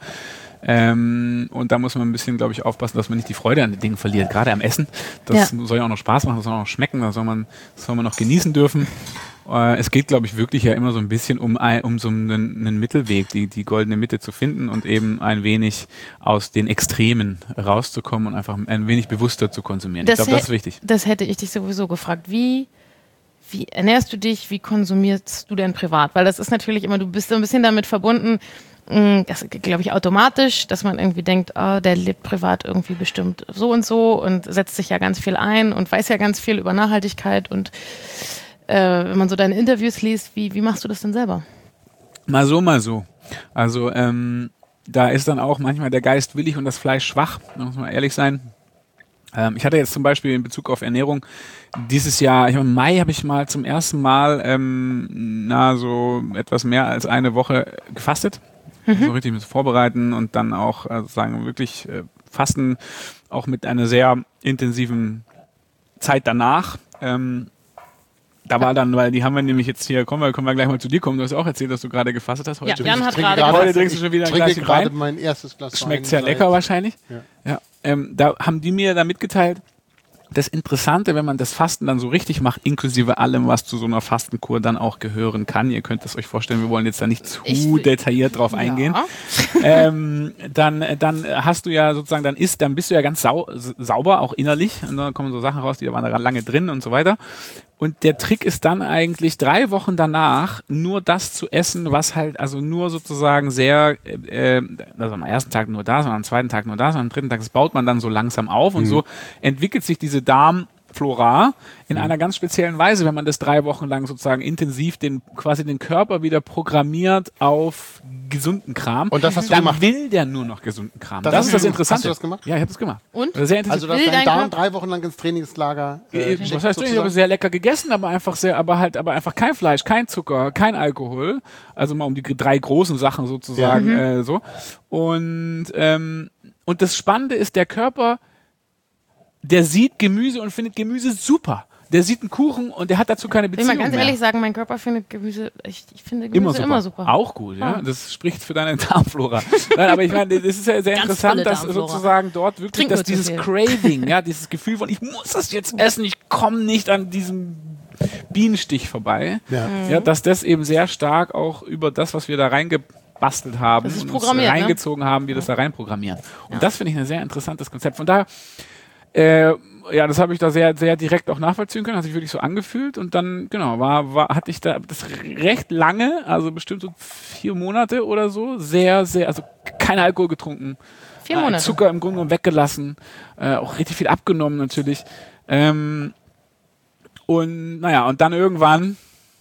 Speaker 4: Ähm, und da muss man ein bisschen, glaube ich, aufpassen, dass man nicht die Freude an den Dingen verliert. Gerade am Essen. Das
Speaker 5: Ja.
Speaker 4: soll ja auch noch Spaß machen, das soll auch noch schmecken, das soll man, das soll man noch genießen dürfen. Äh, es geht, glaube ich, wirklich ja immer so ein bisschen um, ein, um so einen, einen Mittelweg, die, die goldene Mitte zu finden und eben ein wenig aus den Extremen rauszukommen und einfach ein wenig bewusster zu konsumieren.
Speaker 5: Das
Speaker 4: ich glaube, das
Speaker 5: hä-
Speaker 4: ist wichtig.
Speaker 5: Das hätte ich dich sowieso gefragt. Wie, wie ernährst du dich, wie konsumierst du denn privat? Weil das ist natürlich immer, du bist so ein bisschen damit verbunden, mh, das glaube ich automatisch, dass man irgendwie denkt, oh, der lebt privat irgendwie bestimmt so und so und setzt sich ja ganz viel ein und weiß ja ganz viel über Nachhaltigkeit und äh, wenn man so deine Interviews liest, wie, wie machst du das denn selber?
Speaker 4: Mal so, mal so. Also ähm, da ist dann auch manchmal der Geist willig und das Fleisch schwach, da muss man ehrlich sein. Ähm, ich hatte jetzt zum Beispiel in Bezug auf Ernährung dieses Jahr, ich, im Mai habe ich mal zum ersten Mal ähm, na so etwas mehr als eine Woche gefastet. Mhm. So richtig mit Vorbereiten und dann auch äh, sozusagen wirklich äh, Fasten, auch mit einer sehr intensiven Zeit danach. Ähm, Da war dann, weil die haben wir nämlich jetzt hier, kommen wir, können wir gleich mal zu dir kommen. Du hast auch erzählt, dass du gerade gefastet hast heute.
Speaker 5: Ja, Jan hat
Speaker 3: trinke
Speaker 5: gerade
Speaker 3: gerade-
Speaker 4: Heute
Speaker 5: gefastet.
Speaker 4: trinkst du schon wieder ein
Speaker 3: Ich trinke
Speaker 4: Glas
Speaker 3: gerade
Speaker 4: Wein.
Speaker 3: mein erstes Glas
Speaker 4: Schmeckt
Speaker 3: Wein
Speaker 4: sehr
Speaker 3: seit-
Speaker 4: lecker wahrscheinlich.
Speaker 3: Ja.
Speaker 4: Ja. Ähm, da haben die mir da mitgeteilt, das Interessante, wenn man das Fasten dann so richtig macht, inklusive allem, was zu so einer Fastenkur dann auch gehören kann. Ihr könnt es euch vorstellen, wir wollen jetzt da nicht zu
Speaker 5: Ich-
Speaker 4: detailliert drauf eingehen. ähm, dann, dann hast du ja sozusagen, dann ist, dann bist du ja ganz sau sauber, auch innerlich. Und dann kommen so Sachen raus, die waren da lange drin und so weiter. Und der Trick ist dann eigentlich drei Wochen danach nur das zu essen, was halt also nur sozusagen sehr, äh, also am ersten Tag nur das, am zweiten Tag nur das, am dritten Tag, das baut man dann so langsam auf und so entwickelt sich diese Darmflora in einer ganz speziellen Weise, wenn man das drei Wochen lang sozusagen intensiv den quasi den Körper wieder programmiert auf gesunden Kram.
Speaker 3: Und das hast du
Speaker 4: dann
Speaker 3: gemacht?
Speaker 4: will der nur noch gesunden Kram.
Speaker 3: Das
Speaker 4: Das,
Speaker 3: hast
Speaker 4: ist
Speaker 3: du
Speaker 4: das
Speaker 3: gemacht?
Speaker 4: Interessante.
Speaker 3: Hast du das gemacht?
Speaker 4: Ja, ich habe das gemacht.
Speaker 5: Und?
Speaker 4: Sehr intensiv.
Speaker 3: Also du hast
Speaker 5: Will
Speaker 3: deinen
Speaker 5: dein
Speaker 3: Darm
Speaker 5: Körper-
Speaker 3: drei Wochen lang ins Trainingslager äh,
Speaker 4: Äh,
Speaker 3: geschickt,
Speaker 4: Was heißt, ich
Speaker 3: sozusagen?
Speaker 4: habe sehr lecker gegessen, aber einfach sehr, aber halt, aber einfach kein Fleisch, kein Zucker, kein Alkohol. Also mal um die drei großen Sachen sozusagen äh, so. Und ähm, und das Spannende ist, der Körper, der sieht Gemüse und findet Gemüse super. Der sieht einen Kuchen und der hat dazu keine
Speaker 5: Ich will
Speaker 4: Beziehung
Speaker 5: mal ganz
Speaker 4: mehr.
Speaker 5: ehrlich sagen, mein Körper findet Gemüse, ich, ich finde Gemüse
Speaker 4: Immer super.
Speaker 5: immer super.
Speaker 4: Auch gut, ja.
Speaker 5: Ah.
Speaker 4: Das spricht für deine Darmflora. Nein, aber ich meine, das ist ja sehr
Speaker 5: Ganz
Speaker 4: interessant,
Speaker 5: tolle
Speaker 4: dass
Speaker 5: Darmflora.
Speaker 4: sozusagen dort wirklich,
Speaker 5: Trink
Speaker 4: dass
Speaker 5: nur zu
Speaker 4: dieses
Speaker 5: viel.
Speaker 4: Craving, ja, dieses Gefühl von, ich muss das jetzt essen, ich komme nicht an diesem Bienenstich vorbei,
Speaker 3: Ja.
Speaker 5: Mhm.
Speaker 4: ja, dass das eben sehr stark auch über das, was wir da reingebastelt haben
Speaker 5: Das ist
Speaker 4: und uns
Speaker 5: programmiert, ne?
Speaker 4: reingezogen haben, wir das da reinprogrammieren. Und das finde ich ein sehr interessantes Konzept. Von daher, äh, ja, das habe ich da sehr, sehr direkt auch nachvollziehen können, hat sich wirklich so angefühlt und dann, genau, war, war, hatte ich da das recht lange, also bestimmt so vier Monate oder so, sehr, sehr, also kein Alkohol getrunken,
Speaker 5: Vier
Speaker 4: äh,
Speaker 5: Monate.
Speaker 4: Zucker im Grunde genommen weggelassen, äh, auch richtig viel abgenommen natürlich. Ähm, und naja, und dann irgendwann,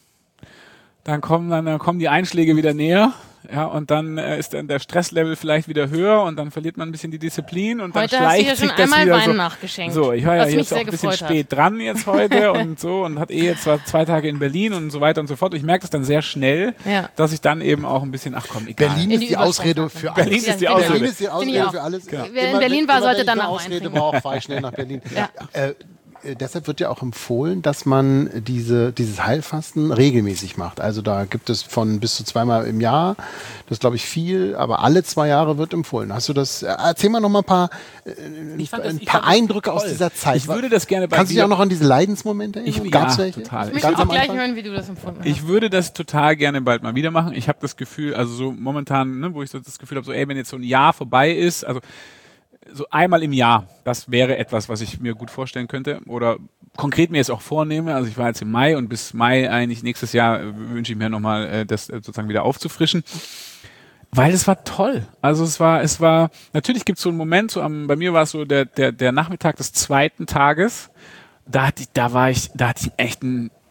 Speaker 4: dann kommen dann, dann kommen die Einschläge wieder näher. Ja, und dann äh, ist dann der Stresslevel vielleicht wieder höher und dann verliert man ein bisschen die Disziplin und dann
Speaker 5: Heute hast du
Speaker 4: schleicht
Speaker 5: ja schon
Speaker 4: sich das
Speaker 5: einmal
Speaker 4: wieder
Speaker 5: Wein
Speaker 4: so.
Speaker 5: nachgeschenkt.
Speaker 4: So, ich war ja
Speaker 5: was mich
Speaker 4: jetzt auch
Speaker 5: sehr
Speaker 4: ein bisschen
Speaker 5: gefreut hat.
Speaker 4: spät dran jetzt heute und so und hat eh jetzt zwar zwei Tage in Berlin und so weiter und so fort. Ich merke das dann sehr schnell,
Speaker 5: Ja.
Speaker 4: dass ich dann eben auch ein bisschen, ach komm, egal.
Speaker 3: Berlin
Speaker 5: In
Speaker 3: ist
Speaker 5: die
Speaker 3: die Ausrede
Speaker 5: Übersprungshandlung.
Speaker 3: für alles.
Speaker 4: Berlin ist die
Speaker 5: Ja,
Speaker 4: Ausrede.
Speaker 3: Berlin ist die
Speaker 5: Finde ich
Speaker 3: Ausrede
Speaker 5: auch.
Speaker 3: für alles.
Speaker 5: Wer in
Speaker 3: Immer,
Speaker 5: Berlin
Speaker 3: wenn-
Speaker 5: war,
Speaker 3: immer,
Speaker 5: sollte
Speaker 3: wenn ich
Speaker 5: dann
Speaker 3: eine
Speaker 5: nach Wein
Speaker 3: Ausrede
Speaker 5: trinken.
Speaker 3: brauche, fahre ich schnell nach Berlin.
Speaker 5: Ja.
Speaker 3: Äh, äh, deshalb wird ja auch empfohlen, dass man diese, dieses Heilfasten regelmäßig macht. Also da gibt es von bis zu zweimal im Jahr, das ist glaube ich viel, aber alle zwei Jahre wird empfohlen. Hast du das, äh, erzähl mal noch mal ein paar, äh,
Speaker 4: Ich fand das-
Speaker 3: ein
Speaker 4: ich
Speaker 3: paar
Speaker 4: fand das
Speaker 3: Eindrücke aus
Speaker 4: toll.
Speaker 3: dieser Zeit.
Speaker 4: Ich würde das gerne bei
Speaker 3: Kannst du dich
Speaker 4: wieder-
Speaker 3: auch noch an diese Leidensmomente
Speaker 4: Ich-
Speaker 3: erinnern? Gab's
Speaker 4: ja,
Speaker 3: welche?
Speaker 4: total.
Speaker 5: Ich möchte
Speaker 3: Ganz
Speaker 5: auch
Speaker 3: am
Speaker 5: gleich
Speaker 3: Anfang?
Speaker 5: hören, wie du das empfunden hast.
Speaker 4: Ich würde das total gerne bald mal wieder machen. Ich habe das Gefühl, also so momentan, ne, wo ich so das Gefühl habe, so ey, wenn jetzt so ein Jahr vorbei ist, also so einmal im Jahr, das wäre etwas, was ich mir gut vorstellen könnte oder konkret mir jetzt auch vornehme. Also ich war jetzt im Mai und bis Mai eigentlich nächstes Jahr äh, wünsche ich mir nochmal, äh, das äh, sozusagen wieder aufzufrischen. Weil es war toll. Also es war, es war, natürlich gibt es so einen Moment, so am, bei mir war es so der, der, der Nachmittag des zweiten Tages, da hatte ich, da war ich, da hatte ich echt einen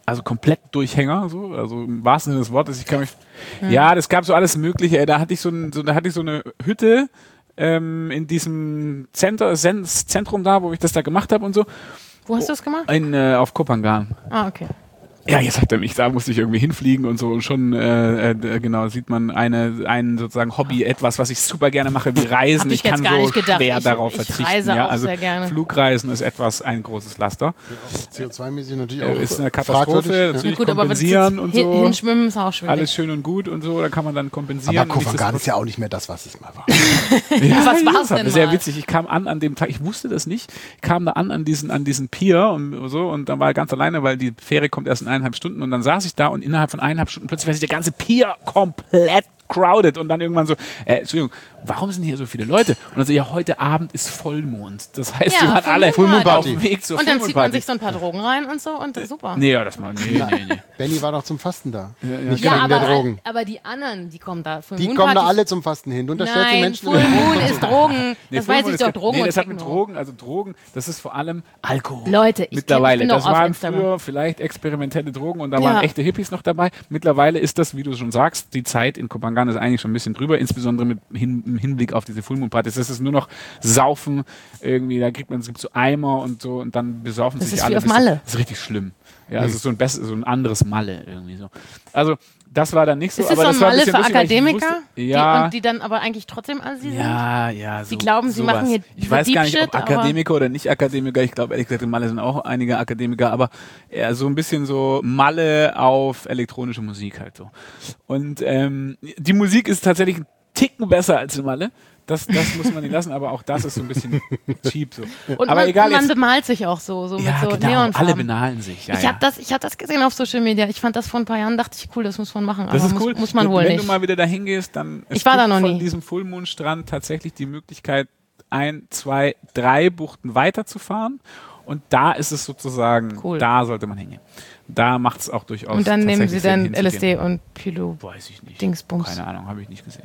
Speaker 4: Also komplett Durchhänger, so, also im wahrsten Sinne des Wortes. Ich kann mich, hm. ja, das gab so alles Mögliche. Ey. Da hatte ich so, ein, so, da hatte ich so eine Hütte ähm, in diesem Center, Zentrum da, wo ich das da gemacht habe und so.
Speaker 5: Wo hast du das gemacht?
Speaker 4: In, äh, auf Koh Phangan.
Speaker 5: Ah, okay.
Speaker 4: Ja, jetzt hat er mich, da musste ich irgendwie hinfliegen und so und schon, äh, äh, genau, sieht man eine, ein sozusagen Hobby, etwas, was ich super gerne mache, wie Reisen.
Speaker 5: Hab ich
Speaker 4: ich kann
Speaker 5: jetzt gar
Speaker 4: so
Speaker 5: nicht gedacht.
Speaker 4: schwer
Speaker 5: Ich-
Speaker 4: darauf
Speaker 5: ich
Speaker 4: verzichten.
Speaker 5: reise
Speaker 4: ja,
Speaker 5: auch
Speaker 4: also
Speaker 5: sehr gerne.
Speaker 4: Flugreisen ist etwas, ein großes Laster.
Speaker 3: C O zwei mäßig natürlich
Speaker 4: Äh,
Speaker 3: auch
Speaker 4: ist eine Katastrophe,
Speaker 3: fragwürdig,
Speaker 4: natürlich
Speaker 5: Gut, aber
Speaker 4: kompensieren und
Speaker 5: hin,
Speaker 4: so.
Speaker 5: hinschwimmen ist auch schwierig.
Speaker 4: Alles schön und gut und so, da kann man dann kompensieren.
Speaker 3: Aber Koh
Speaker 4: Und
Speaker 3: Phangan
Speaker 4: nichtsdestotrotz-
Speaker 3: ist ja auch nicht mehr das, was es mal war.
Speaker 4: Ja,
Speaker 5: Was war's
Speaker 4: das war
Speaker 5: denn
Speaker 4: sehr
Speaker 5: mal?
Speaker 4: witzig. Ich kam an an dem Tag, ich wusste das nicht, kam da an an diesen, an diesen Pier und so und dann war ich ganz alleine, weil die Fähre kommt erst in eineinhalb Stunden und dann saß ich da und innerhalb von eineinhalb Stunden plötzlich war sich der ganze Pier komplett crowded und dann irgendwann so, äh, Entschuldigung, warum sind hier so viele Leute? Und dann so, ja, heute Abend ist Vollmond. Das heißt,
Speaker 5: Ja,
Speaker 4: wir waren alle
Speaker 5: Fullmoon-Party.
Speaker 4: auf dem Weg zur
Speaker 5: und dann zieht man
Speaker 4: Fullmoon-Party.
Speaker 5: sich so ein paar Drogen rein und so und das ist super.
Speaker 4: Nee, ja, das mal, nee, nee, nee.
Speaker 3: Benny war doch zum Fasten da. Nicht
Speaker 5: Ja,
Speaker 3: wegen der
Speaker 5: aber,
Speaker 3: Drogen.
Speaker 5: aber die anderen, die kommen da. Full
Speaker 3: Die
Speaker 5: Moon
Speaker 3: kommen da
Speaker 5: Party-
Speaker 3: alle zum Fasten hin. Du unterstellst den
Speaker 5: Nein,
Speaker 3: Menschen
Speaker 5: Full
Speaker 3: in der
Speaker 5: Moon
Speaker 3: Drogen.
Speaker 5: ist Drogen.
Speaker 4: Nee,
Speaker 5: Das
Speaker 4: Full
Speaker 5: weiß
Speaker 4: Moon
Speaker 5: ich
Speaker 4: ist
Speaker 5: doch,
Speaker 4: ke-
Speaker 5: Drogen
Speaker 4: nee,
Speaker 5: und
Speaker 4: das hat mit
Speaker 5: Techno.
Speaker 4: Drogen, also Drogen, das ist vor allem Alkohol.
Speaker 5: Leute, ich
Speaker 4: Mittlerweile,
Speaker 5: kenn- ich bin
Speaker 4: das
Speaker 5: doch auf
Speaker 4: waren
Speaker 5: Instagram.
Speaker 4: früher vielleicht experimentelle Drogen und da
Speaker 5: Ja.
Speaker 4: waren echte Hippies noch dabei. Mittlerweile ist das, wie du schon sagst, die Zeit in Koh Phangan ist eigentlich schon ein bisschen drüber, insbesondere mit hin, im Hinblick auf diese Full Moon Partys. Das ist nur noch Saufen, irgendwie, da kriegt man, es gibt so Eimer und so und dann besaufen
Speaker 5: Das
Speaker 4: sich
Speaker 5: ist
Speaker 4: alle.
Speaker 5: wie auf
Speaker 4: bis-
Speaker 5: Malle.
Speaker 4: Das ist richtig schlimm. Ja, also so ein, best, so ein anderes Malle irgendwie so. Also, das war dann nicht so,
Speaker 5: Ist das
Speaker 4: aber
Speaker 5: so
Speaker 4: das
Speaker 5: ein
Speaker 4: war ein
Speaker 5: Malle
Speaker 4: bisschen
Speaker 5: für
Speaker 4: lustig, weil ich
Speaker 5: Akademiker?
Speaker 4: wusste-
Speaker 5: Die,
Speaker 4: Ja.
Speaker 5: und die dann aber eigentlich trotzdem Assi sind?
Speaker 4: Ja, ja. So,
Speaker 5: Die glauben, sie
Speaker 4: sowas.
Speaker 5: machen hier
Speaker 4: Ich
Speaker 5: the
Speaker 4: weiß
Speaker 5: deep
Speaker 4: gar nicht, ob
Speaker 5: shit, aber-
Speaker 4: Akademiker oder nicht Akademiker. Ich glaube, ehrlich gesagt, in Malle sind auch einige Akademiker, aber eher so ein bisschen so Malle auf elektronische Musik halt so. Und ähm, die Musik ist tatsächlich ein Ticken besser als in Malle. Das, das muss man nicht lassen, aber auch das ist so ein bisschen cheap so.
Speaker 5: Und
Speaker 4: aber
Speaker 5: man,
Speaker 4: egal
Speaker 5: man
Speaker 4: jetzt.
Speaker 5: bemalt sich auch so, so
Speaker 4: Ja,
Speaker 5: mit so
Speaker 4: genau,
Speaker 5: Neonfarben.
Speaker 4: alle benahlen sich. Ja,
Speaker 5: ich
Speaker 4: ja.
Speaker 5: habe das, ich hab das gesehen auf Social Media. Ich fand das vor ein paar Jahren, dachte ich, cool, das muss man machen.
Speaker 4: Das
Speaker 5: aber
Speaker 4: ist cool.
Speaker 5: muss, muss man
Speaker 4: Und
Speaker 5: wohl
Speaker 4: wenn
Speaker 5: nicht.
Speaker 4: du mal wieder dahin gehst, dann es
Speaker 5: Ich war da
Speaker 4: gibt
Speaker 5: noch
Speaker 4: von
Speaker 5: nie.
Speaker 4: diesem Full Moon Strand tatsächlich die Möglichkeit, ein, zwei, drei Buchten weiterzufahren. Und da ist es sozusagen,
Speaker 5: Cool.
Speaker 4: da sollte man hingehen. Da macht es auch durchaus
Speaker 5: Und dann nehmen sie
Speaker 4: tatsächlich Sinn,
Speaker 5: dann L S D
Speaker 4: hinzugehen.
Speaker 5: und Pilo.
Speaker 4: Weiß ich nicht.
Speaker 5: Dingsbums.
Speaker 4: Keine Ahnung, habe ich nicht gesehen.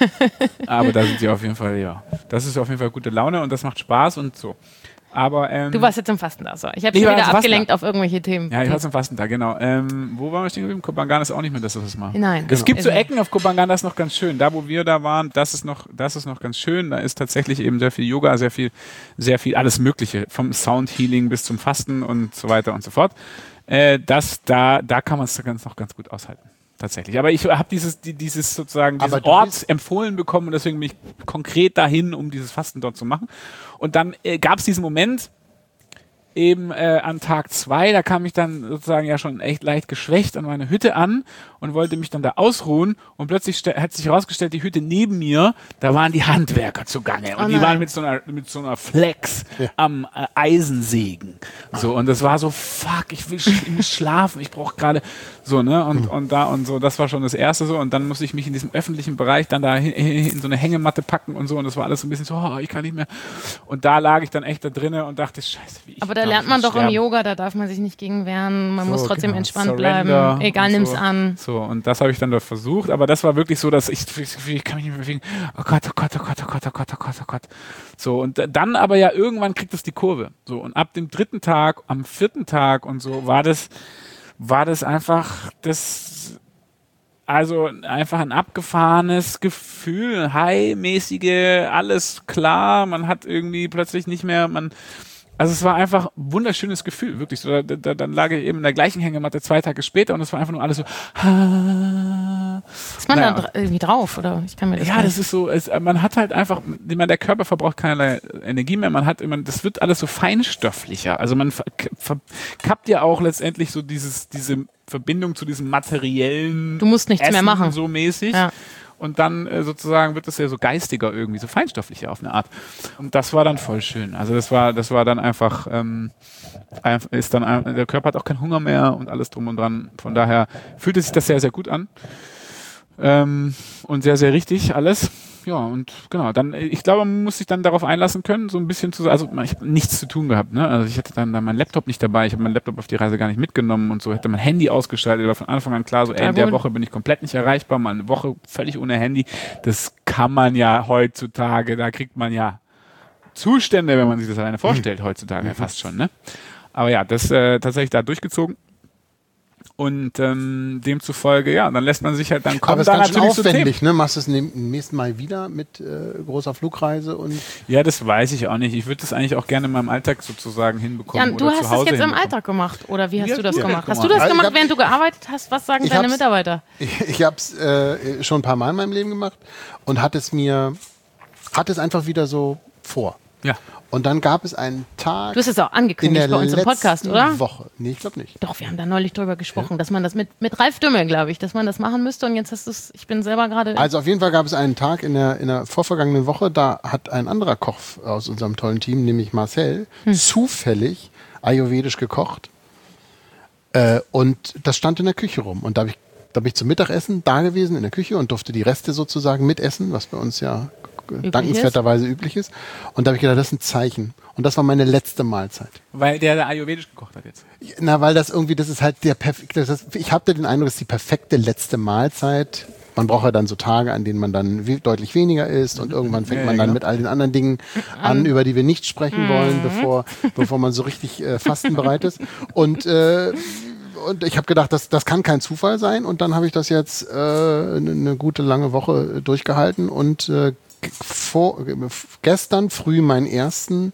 Speaker 4: Aber da sind sie auf jeden Fall, ja. Das ist auf jeden Fall gute Laune und das macht Spaß und so. Aber, ähm,
Speaker 5: Du warst jetzt im Fasten da, so. Ich habe
Speaker 4: Ich
Speaker 5: schon
Speaker 4: war
Speaker 5: wieder
Speaker 4: zum
Speaker 5: abgelenkt
Speaker 4: Fasten
Speaker 5: auf irgendwelche Themen.
Speaker 4: Ja, ich war zum Fastentag, genau. Ähm, wo waren wir stehen geblieben? Koh Phangan ist auch nicht mehr das, was es mal.
Speaker 5: Nein.
Speaker 4: Es gibt so
Speaker 5: Also-
Speaker 4: Ecken auf Koh Phangan, das ist noch ganz schön. Da, wo wir da waren, das ist noch, das ist noch ganz schön. Da ist tatsächlich eben sehr viel Yoga, sehr viel, sehr viel, alles Mögliche. Vom Soundhealing bis zum Fasten und so weiter und so fort. Äh, das, da, da kann man es ganz, noch ganz gut aushalten. Tatsächlich. Aber ich habe dieses, die, dieses sozusagen, diesen
Speaker 3: Aber du
Speaker 4: Ort
Speaker 3: bist-
Speaker 4: empfohlen bekommen und deswegen bin ich konkret dahin, um dieses Fasten dort zu machen. Und dann äh, gab es diesen Moment, eben äh, an Tag zwei, da kam ich dann sozusagen ja schon echt leicht geschwächt an meine Hütte an und wollte mich dann da ausruhen und plötzlich ste- hat sich herausgestellt, die Hütte neben mir, da waren die Handwerker zugange und
Speaker 5: Oh
Speaker 4: die
Speaker 5: nein.
Speaker 4: waren mit so einer, mit so einer Flex am äh, Eisensägen. So, und das war so, fuck, ich will, sch ich muss schlafen, ich brauche gerade so, ne, und, und da und so, das war schon das erste so und dann musste ich mich in diesem öffentlichen Bereich dann da hin, in so eine Hängematte packen und so und das war alles so ein bisschen so, oh, ich kann nicht mehr. Und da lag ich dann echt da drinnen und dachte, scheiße, wie ich
Speaker 5: Aber da
Speaker 4: glaub,
Speaker 5: lernt
Speaker 4: ich
Speaker 5: man
Speaker 4: muss
Speaker 5: doch im
Speaker 4: sterben.
Speaker 5: Yoga, da darf man sich nicht gegen wehren. Man
Speaker 3: So,
Speaker 5: muss trotzdem
Speaker 3: genau.
Speaker 5: entspannt
Speaker 4: Surrender
Speaker 5: bleiben. Egal,
Speaker 4: und
Speaker 5: nimm's
Speaker 4: so.
Speaker 5: an.
Speaker 4: So, und das habe ich dann dort versucht, aber das war wirklich so, dass ich, ich, ich kann mich nicht mehr bewegen. Oh Gott, oh Gott, oh Gott, oh Gott, oh Gott, oh Gott, oh Gott. So, und dann aber ja irgendwann kriegt es die Kurve. So, und ab dem dritten Tag, am vierten Tag und so war das, war das einfach das, also einfach ein abgefahrenes Gefühl, high-mäßige, alles klar, man hat irgendwie plötzlich nicht mehr, man, also es war einfach ein wunderschönes Gefühl, wirklich so, da, da, dann lag ich eben in der gleichen Hängematte zwei Tage später und es war einfach nur alles so, ha.
Speaker 5: Ist man
Speaker 4: Naja.
Speaker 5: da dra- irgendwie drauf? Oder ich kann mir das
Speaker 4: Ja,
Speaker 5: nicht-
Speaker 4: das ist so, es, man hat halt einfach, ich meine, der Körper verbraucht keinerlei Energie mehr, man hat immer, das wird alles so feinstofflicher. Also man ver- verkappt ja auch letztendlich so dieses, diese Verbindung zu diesem materiellen
Speaker 5: Du musst nichts
Speaker 4: Essen,
Speaker 5: mehr machen.
Speaker 4: so mäßig.
Speaker 5: Ja.
Speaker 4: Und dann äh, sozusagen wird es ja so geistiger irgendwie, so feinstofflicher auf eine Art. Und das war dann voll schön. Also das war, das war dann einfach, ähm, einf- ist dann, ein- der Körper hat auch keinen Hunger mehr und alles drum und dran. Von daher fühlte sich das sehr, sehr gut an. Ähm, und sehr, sehr richtig alles. Ja, und genau, dann, äh, ich glaube, man muss sich dann darauf einlassen können, so ein bisschen zu, also ich habe nichts zu tun gehabt, ne? Also ich hatte dann, dann meinen Laptop nicht dabei, ich habe meinen Laptop auf die Reise gar nicht mitgenommen und so, hätte mein Handy ausgeschaltet, war von Anfang an klar, so, ey, in der
Speaker 5: gut.
Speaker 4: Woche bin ich komplett nicht erreichbar, mal eine Woche völlig ohne Handy. Das kann man ja heutzutage, da kriegt man ja Zustände, wenn man sich das alleine vorstellt, heutzutage ja fast schon, ne? Aber ja, das äh, tatsächlich da durchgezogen. Und ähm, demzufolge, ja, dann lässt man sich halt, dann kommt
Speaker 3: Aber es
Speaker 4: da
Speaker 3: ist ganz schön
Speaker 4: natürlich so Themen.
Speaker 3: aufwendig, ne? Machst du es im nächsten Mal wieder mit äh, großer Flugreise und
Speaker 4: Ja, das weiß ich auch nicht. Ich würde das eigentlich auch gerne in meinem Alltag sozusagen hinbekommen.
Speaker 5: Jan, du
Speaker 4: oder
Speaker 5: hast
Speaker 4: zu
Speaker 5: das
Speaker 4: Hause
Speaker 5: jetzt im
Speaker 4: hinbekommen.
Speaker 5: Alltag gemacht, oder wie hast
Speaker 4: Ja,
Speaker 5: du das
Speaker 4: ja,
Speaker 5: gemacht?
Speaker 4: das
Speaker 5: Hast du das
Speaker 3: Also ich
Speaker 5: gemacht,
Speaker 3: hab-
Speaker 5: während du gearbeitet hast? Was sagen
Speaker 3: Ich
Speaker 5: deine
Speaker 3: hab's-
Speaker 5: Mitarbeiter?
Speaker 3: Ich, ich habe es äh, schon ein paar Mal in meinem Leben gemacht und hatte es mir, hatte es einfach wieder so vor.
Speaker 4: Ja.
Speaker 3: Und dann gab es einen Tag
Speaker 5: Du hast es auch
Speaker 3: in
Speaker 5: angekündigt
Speaker 3: der
Speaker 5: bei uns im Podcast,
Speaker 3: letzten
Speaker 5: oder?
Speaker 3: Woche. Nee, ich glaube nicht.
Speaker 5: Doch, wir haben da neulich drüber gesprochen, dass man das mit, mit Ralf Dümmel, glaube ich, dass man das machen müsste. Und jetzt hast du es, ich bin selber gerade.
Speaker 3: Also auf jeden Fall gab es einen Tag in der, in der vorvergangenen Woche, da hat ein anderer Koch aus unserem tollen Team, nämlich Marcel,
Speaker 5: Hm.
Speaker 3: zufällig ayurvedisch gekocht. Äh, und das stand in der Küche rum. Und da, hab ich, da bin ich zum Mittagessen da gewesen in der Küche und durfte die Reste sozusagen mitessen, was bei uns ja dankenswerterweise üblich ist. Und da habe ich gedacht, das ist ein Zeichen. Und das war meine letzte Mahlzeit.
Speaker 4: Weil der da ayurvedisch gekocht hat jetzt.
Speaker 3: Na, weil das irgendwie, das ist halt der perfekte, das ist, ich habe den Eindruck, das ist die perfekte letzte Mahlzeit. Man braucht ja dann so Tage, an denen man dann we- deutlich weniger isst und irgendwann fängt
Speaker 4: Ja,
Speaker 3: man
Speaker 4: ja,
Speaker 3: dann
Speaker 4: genau.
Speaker 3: mit all den anderen Dingen an, über die wir nicht sprechen wollen, bevor, bevor man so richtig äh, fastenbereit ist. Und äh, und ich habe gedacht, das, das kann kein Zufall sein. Und dann habe ich das jetzt äh, eine ne gute lange Woche äh, durchgehalten und äh, g- vor, g- gestern früh meinen ersten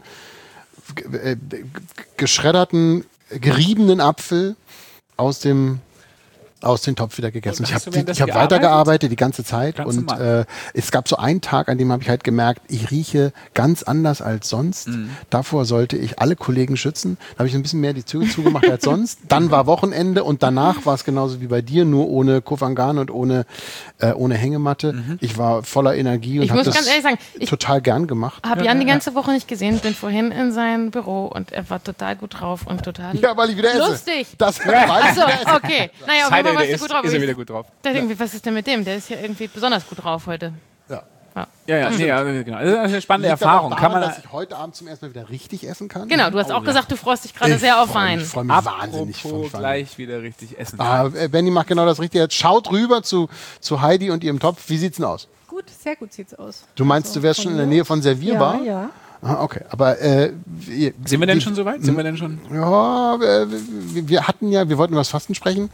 Speaker 3: g- äh, g- geschredderten, geriebenen Apfel aus dem aus dem Topf wieder gegessen.
Speaker 4: Und
Speaker 3: Ich
Speaker 4: hast
Speaker 3: habe
Speaker 4: du währenddessen
Speaker 3: hab weitergearbeitet die ganze Zeit
Speaker 4: Ganz
Speaker 3: und
Speaker 4: normal.
Speaker 3: äh, es gab so einen Tag, an dem habe ich halt gemerkt, ich rieche ganz anders als sonst.
Speaker 4: Mhm.
Speaker 3: Davor sollte ich alle Kollegen schützen. Da habe ich ein bisschen mehr die Züge zugemacht als sonst. Dann war Wochenende und danach war es genauso wie bei dir, nur ohne Kofangan und ohne, äh, ohne Hängematte.
Speaker 4: Mhm.
Speaker 3: Ich war voller Energie und
Speaker 5: Ich
Speaker 3: habe
Speaker 5: muss
Speaker 3: das
Speaker 5: ganz ehrlich sagen, ich-
Speaker 3: total gern gemacht.
Speaker 5: Habe
Speaker 4: Ja,
Speaker 5: Jan
Speaker 4: ja,
Speaker 5: die ganze Woche nicht gesehen, bin vorhin in sein Büro und er war total gut drauf und total
Speaker 3: Ja, weil ich wieder esse.
Speaker 5: lustig.
Speaker 3: Das weil ich
Speaker 5: Achso,
Speaker 3: wieder esse.
Speaker 5: okay. Naja, auf jeden
Speaker 4: Heide,
Speaker 5: Fall
Speaker 4: der
Speaker 5: warst du
Speaker 4: ist,
Speaker 5: gut drauf.
Speaker 4: ist er
Speaker 5: Ich
Speaker 4: wieder gut drauf.
Speaker 5: dachte irgendwie, was ist denn mit dem? Der ist ja irgendwie besonders gut drauf heute.
Speaker 3: Ja.
Speaker 4: Ja, ja, nee, also, genau. Das ist eine spannende
Speaker 3: Liegt aber
Speaker 4: Erfahrung.
Speaker 3: auch
Speaker 4: Kann
Speaker 3: daran,
Speaker 4: man
Speaker 3: dass ich heute Abend zum ersten Mal wieder richtig essen kann.
Speaker 5: Genau, du hast
Speaker 3: Oh,
Speaker 5: auch
Speaker 3: ja.
Speaker 5: gesagt, du freust dich gerade
Speaker 3: Ich
Speaker 5: sehr auf
Speaker 3: freu mich,
Speaker 5: Wein.
Speaker 3: Ich freue mich wahnsinnig von
Speaker 4: Apropos
Speaker 3: Wein.
Speaker 4: gleich wieder richtig essen.
Speaker 3: Ah, äh, Benni macht genau das Richtige. Jetzt schaut rüber zu, zu Heidi und ihrem Topf. Wie sieht's denn aus?
Speaker 1: Gut, sehr gut sieht's aus.
Speaker 3: Du meinst,
Speaker 1: Also,
Speaker 3: du wärst
Speaker 1: von
Speaker 3: schon in der
Speaker 1: mir
Speaker 3: Nähe
Speaker 1: aus.
Speaker 3: von servierbar?
Speaker 1: Ja, ja.
Speaker 3: Ah, okay, aber äh, wir,
Speaker 4: Sind wir denn
Speaker 3: die-
Speaker 4: schon soweit? Sind wir denn schon?
Speaker 3: Ja, wir, wir wir hatten ja, wir wollten über das Fasten sprechen.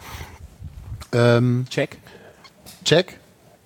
Speaker 3: Ähm,
Speaker 4: Check.
Speaker 3: check.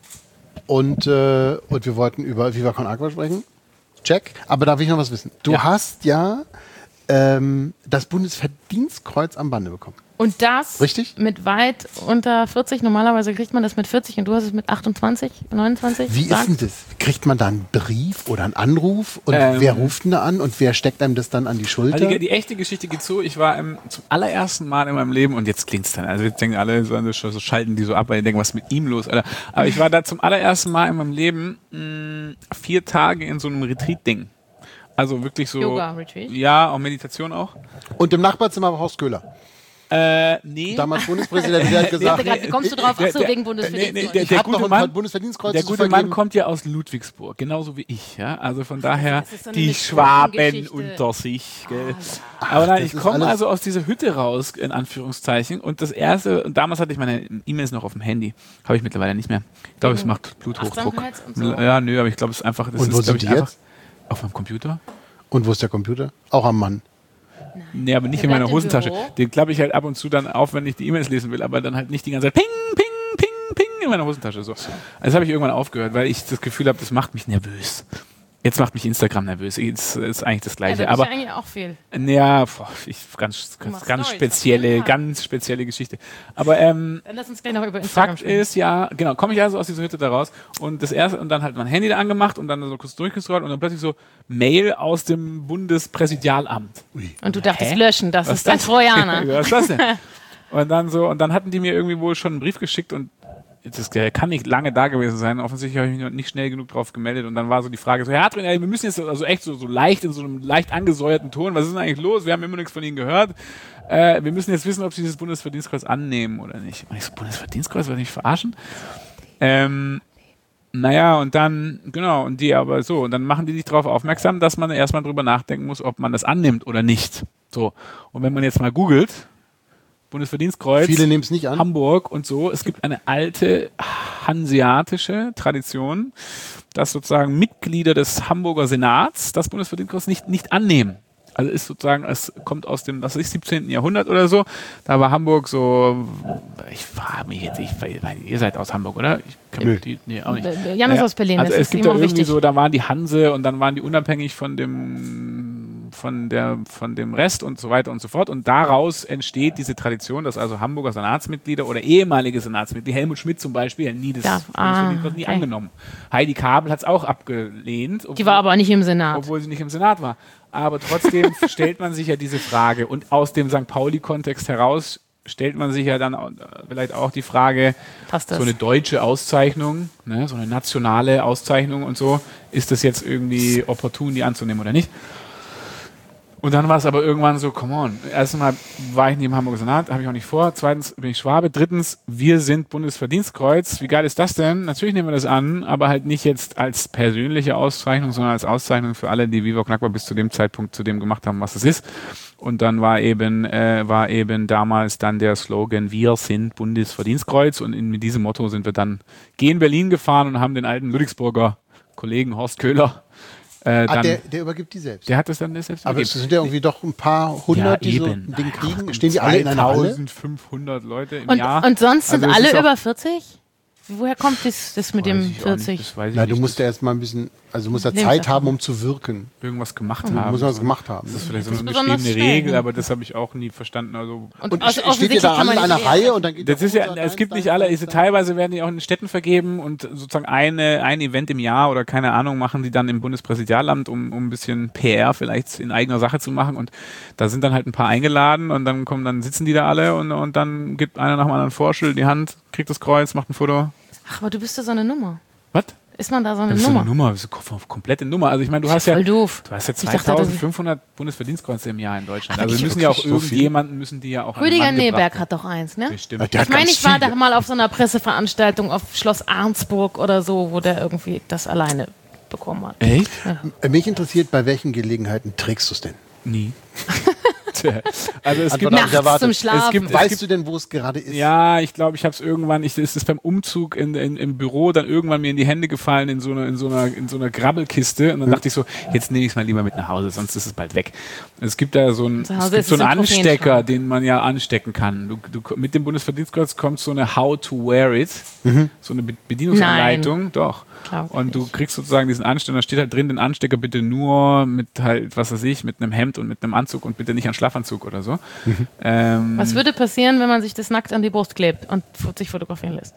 Speaker 3: Und, äh, und wir wollten über Viva Con Agua sprechen. Check. Aber da will ich noch was wissen. Du
Speaker 4: Ja.
Speaker 3: hast ja ähm, das Bundesverdienstkreuz am Bande bekommen.
Speaker 5: Und das
Speaker 3: Richtig?
Speaker 5: mit weit unter vierzig. Normalerweise kriegt man das mit vierzig und du hast es mit achtundzwanzig, neunundzwanzig.
Speaker 3: Wie ist
Speaker 5: Sag.
Speaker 3: denn das? Kriegt man da einen Brief oder einen Anruf? Und
Speaker 4: Ähm.
Speaker 3: wer ruft denn da an? Und wer steckt einem das dann an die Schulter?
Speaker 4: Also die, die echte Geschichte geht so, ich war ähm, zum allerersten Mal in meinem Leben, und jetzt klingt's dann, also jetzt denken alle, so, so schalten die so ab, weil die denken, was ist mit ihm los, Alter. Aber ich war da zum allerersten Mal in meinem Leben mh, vier Tage in so einem Retreat-Ding. Also wirklich so...
Speaker 5: Yoga-Retreat?
Speaker 4: Ja, auch Meditation auch.
Speaker 3: Und im Nachbarzimmer war Horst Köhler.
Speaker 4: Äh, nee.
Speaker 3: Damals Bundespräsident, der hat
Speaker 5: Ich dachte
Speaker 3: gesagt,
Speaker 5: gerade, wie kommst du drauf? Achso,
Speaker 4: Der-
Speaker 5: wegen
Speaker 4: der-
Speaker 5: Bundesverdienstkreuz.
Speaker 4: nee, nee, der-
Speaker 3: ich habe
Speaker 4: gute
Speaker 3: noch
Speaker 4: Mann-
Speaker 3: ein Bundesverdienstkreuz
Speaker 4: Der
Speaker 3: zu
Speaker 4: gute Mann
Speaker 3: vergeben.
Speaker 4: kommt ja aus Ludwigsburg, genauso wie ich, ja. Also von daher
Speaker 5: das ist so eine
Speaker 4: die Schwaben
Speaker 5: Methodengeschichte.
Speaker 4: unter sich, gell. Aber nein,
Speaker 3: das
Speaker 4: ich
Speaker 3: ist
Speaker 4: komme
Speaker 3: alles-
Speaker 4: also aus dieser Hütte raus, in Anführungszeichen. Und das erste, und damals hatte ich meine E-Mails noch auf dem Handy. Habe ich mittlerweile nicht mehr. Ich glaube, es macht Bluthochdruck.
Speaker 5: Achtsamkeits- und so.
Speaker 4: Ja, nö, aber ich glaube, es ist einfach, das
Speaker 3: Und wo
Speaker 4: ist, glaub
Speaker 3: sind
Speaker 4: ich,
Speaker 3: die
Speaker 4: einfach
Speaker 3: jetzt?
Speaker 4: auf meinem Computer.
Speaker 3: Und wo ist der Computer? Auch am Mann.
Speaker 4: Nee, aber nicht
Speaker 5: Der
Speaker 4: in meiner
Speaker 5: bleibt im
Speaker 4: Hosentasche.
Speaker 5: Büro.
Speaker 4: Den klappe ich halt ab und zu dann auf, wenn ich die E-Mails lesen will, aber dann halt nicht die ganze Zeit ping, ping, ping, ping in meiner Hosentasche. So. Das habe ich irgendwann aufgehört, weil ich das Gefühl habe, das macht mich nervös. Jetzt macht mich Instagram nervös. Jetzt ist eigentlich das
Speaker 5: Ja,
Speaker 4: Gleiche.
Speaker 5: das ist
Speaker 4: aber
Speaker 5: ja eigentlich auch viel.
Speaker 4: ja, boah, ich, ganz, ganz,
Speaker 5: machst
Speaker 4: ganz
Speaker 5: Stories,
Speaker 4: spezielle,
Speaker 5: auf jeden Fall.
Speaker 4: ganz spezielle Geschichte. Aber ähm,
Speaker 5: Dann lass uns gleich noch über Instagram
Speaker 4: Fakt
Speaker 5: sprechen.
Speaker 4: ist ja, genau, komme ich also aus dieser Hütte da raus und das erste und dann halt mein Handy da angemacht und dann so kurz durchgescrollt und dann plötzlich so Mail aus dem Bundespräsidialamt.
Speaker 5: Und du dachtest
Speaker 4: Hä?
Speaker 5: löschen, das
Speaker 4: Was
Speaker 5: ist dein
Speaker 4: das?
Speaker 5: Trojaner.
Speaker 4: Was ist das denn? Und dann so, und dann hatten die mir irgendwie wohl schon einen Brief geschickt und das kann nicht lange da gewesen sein. Offensichtlich habe ich mich noch nicht schnell genug drauf gemeldet und dann war so die Frage so, Herr Hartwig, wir müssen jetzt also echt so, so leicht in so einem leicht angesäuerten Ton, was ist denn eigentlich los? Wir haben immer nichts von Ihnen gehört. Äh, wir müssen jetzt wissen, ob Sie dieses Bundesverdienstkreuz annehmen oder nicht. Und ich so, Bundesverdienstkreuz, wollt ihr mich verarschen? Ähm, naja, und dann, genau, und die aber so, und dann machen die dich darauf aufmerksam, dass man erstmal drüber nachdenken muss, ob man das annimmt oder nicht. So. Und wenn man jetzt mal googelt, Bundesverdienstkreuz,
Speaker 3: Viele nehmen es nicht an.
Speaker 4: Hamburg und so, es gibt eine alte hanseatische Tradition, dass sozusagen Mitglieder des Hamburger Senats das Bundesverdienstkreuz nicht, nicht annehmen. Also ist sozusagen, es kommt aus dem, was weiß ich, siebzehnten Jahrhundert oder so. Da war Hamburg so, ich frage mich jetzt, ich, weil ihr seid aus Hamburg, oder? Ich
Speaker 3: Nö.
Speaker 4: die, nee, auch nicht.
Speaker 5: Jan ist aus Berlin,
Speaker 4: Also
Speaker 5: das
Speaker 4: es
Speaker 5: ist
Speaker 4: gibt da
Speaker 5: immer
Speaker 4: irgendwie
Speaker 5: wichtig.
Speaker 4: so, da waren die Hanse und dann waren die unabhängig von dem, von der, von dem Rest und so weiter und so fort. Und daraus entsteht diese Tradition, dass also Hamburger Senatsmitglieder oder ehemalige Senatsmitglieder, Helmut Schmidt zum Beispiel, nie das
Speaker 5: Ja, ah,
Speaker 4: wird nie
Speaker 5: okay.
Speaker 4: angenommen. Heidi Kabel hat es auch abgelehnt.
Speaker 5: Die
Speaker 4: obwohl-
Speaker 5: war aber nicht im Senat.
Speaker 4: obwohl sie nicht im Senat war. Aber trotzdem stellt man sich ja diese Frage. Und aus dem Sankt Pauli-Kontext heraus stellt man sich ja dann auch, vielleicht auch die Frage,
Speaker 5: Passt das?
Speaker 4: so eine deutsche Auszeichnung, ne, so eine nationale Auszeichnung und so, ist das jetzt irgendwie opportun, die anzunehmen oder nicht? Und dann war es aber irgendwann so, come on. Erstmal war ich nicht im Hamburger Senat, habe ich auch nicht vor. Zweitens bin ich Schwabe. Drittens, wir sind Bundesverdienstkreuz. Wie geil ist das denn? Natürlich nehmen wir das an, aber halt nicht jetzt als persönliche Auszeichnung, sondern als Auszeichnung für alle, die Viva Con Agua bis zu dem Zeitpunkt zu dem gemacht haben, was es ist. Und dann war eben, äh, war eben damals dann der Slogan, wir sind Bundesverdienstkreuz. Und in, mit diesem Motto sind wir dann gegen Berlin gefahren und haben den alten Ludwigsburger Kollegen Horst Köhler Äh,
Speaker 3: Ah,
Speaker 4: dann,
Speaker 3: der, der übergibt die selbst.
Speaker 4: der hat es dann selbst
Speaker 3: Aber es
Speaker 4: übergeben.
Speaker 3: sind ja irgendwie doch ein paar hundert, die so ein Ding kriegen. Stehen die alle in einer Halle?
Speaker 4: zweitausendfünfhundert Leute im
Speaker 5: Und,
Speaker 4: Jahr.
Speaker 5: und sonst sind
Speaker 4: Also es
Speaker 5: alle
Speaker 4: ist auch-
Speaker 5: über vierzig? Woher kommt das, das mit
Speaker 4: Weiß
Speaker 5: dem
Speaker 4: ich auch nicht,
Speaker 5: vierzig?
Speaker 4: das weiß ich
Speaker 3: Na,
Speaker 4: nicht.
Speaker 3: du musst ja erst mal ein bisschen, also du musst ja
Speaker 5: Lebenserfahrung.
Speaker 3: Zeit haben, um zu wirken.
Speaker 4: irgendwas gemacht
Speaker 3: Du
Speaker 4: haben.
Speaker 3: musst was gemacht haben.
Speaker 4: Das ist vielleicht so
Speaker 5: Das
Speaker 4: eine
Speaker 5: ist besonders
Speaker 4: ungeschriebene
Speaker 5: schnell,
Speaker 4: Regel,
Speaker 5: ne?
Speaker 4: aber das habe ich auch nie verstanden. Also
Speaker 3: Und
Speaker 5: also
Speaker 3: ich- steht ihr da
Speaker 5: offensichtlich kann
Speaker 3: alle in
Speaker 5: man
Speaker 3: einer
Speaker 5: nicht-
Speaker 3: Reihe und dann geht
Speaker 4: das
Speaker 3: der
Speaker 4: ist ja,
Speaker 3: Fuß
Speaker 4: es gibt
Speaker 3: eins,
Speaker 4: nicht alle,
Speaker 3: eins,
Speaker 4: also
Speaker 3: eins.
Speaker 4: teilweise werden die auch in Städten vergeben und sozusagen eine, ein Event im Jahr oder keine Ahnung machen die dann im Bundespräsidialamt, um, um ein bisschen P R vielleicht in eigener Sache zu machen und da sind dann halt ein paar eingeladen und dann kommen, dann sitzen die da alle und, und dann gibt einer nach dem anderen vor, schüttelt die Hand, kriegt das Kreuz, macht ein Foto.
Speaker 5: Ach, aber du bist ja so eine Nummer.
Speaker 4: Was?
Speaker 5: Ist man da so eine
Speaker 4: Das ist so
Speaker 5: Nummer?
Speaker 4: eine Nummer, das ist eine komplette Nummer. Also ich meine, du hast
Speaker 5: ja
Speaker 4: ja,
Speaker 5: voll doof.
Speaker 4: du hast ja
Speaker 5: Ich dachte, das-
Speaker 4: zweitausendfünfhundert Bundesverdienstkreuze im Jahr in Deutschland.
Speaker 5: Ach,
Speaker 4: Also
Speaker 5: wirklich?
Speaker 4: müssen ja auch
Speaker 3: So viel?
Speaker 4: irgendjemanden, müssen die ja auch an den
Speaker 5: Rüdiger
Speaker 4: Mann gebracht
Speaker 5: Neberg
Speaker 4: werden.
Speaker 5: hat doch eins, ne?
Speaker 4: Bestimmt.
Speaker 3: Ja, der hat
Speaker 5: Ich meine,
Speaker 3: ganz
Speaker 5: ich war
Speaker 3: viele.
Speaker 5: da mal auf so einer Presseveranstaltung auf Schloss Arnsburg oder so, wo der irgendwie das alleine bekommen hat.
Speaker 4: Echt?
Speaker 3: Äh, Mich interessiert, bei welchen Gelegenheiten trägst du es denn?
Speaker 4: Nie. Tja. Also es gibt,
Speaker 3: Antwort habe ich
Speaker 5: Nachts
Speaker 3: erwartet.
Speaker 5: zum Schlafen.
Speaker 4: Es gibt-
Speaker 3: Weißt du denn, wo es gerade ist?
Speaker 4: ja, ich glaube, ich habe es irgendwann, ich, es ist beim Umzug in, in, im Büro dann irgendwann mir in die Hände gefallen in so einer, in so einer, in so einer Grabbelkiste und dann dachte ich so, jetzt nehme ich es mal lieber mit nach Hause, sonst ist es bald weg. Es gibt da so einen,
Speaker 5: Zu
Speaker 4: es
Speaker 5: Hause
Speaker 4: gibt
Speaker 5: ist
Speaker 4: so
Speaker 5: es
Speaker 4: einen
Speaker 5: im
Speaker 4: Anstecker,
Speaker 5: Trophäenschrank.
Speaker 4: den man ja anstecken kann. Du, du, mit dem Bundesverdienstkreuz kommt so eine How to Wear It, so eine Be- Bedienungsanleitung, doch.
Speaker 5: Glaub
Speaker 4: Und du
Speaker 5: nicht.
Speaker 4: kriegst sozusagen diesen Anstecker, da steht halt drin, den Anstecker bitte nur mit halt, was weiß ich, mit einem Hemd und mit einem Anzug und bitte nicht an Schlafanzug oder so. Ähm,
Speaker 5: Was würde passieren, wenn man sich das nackt an die Brust klebt und f- sich fotografieren lässt?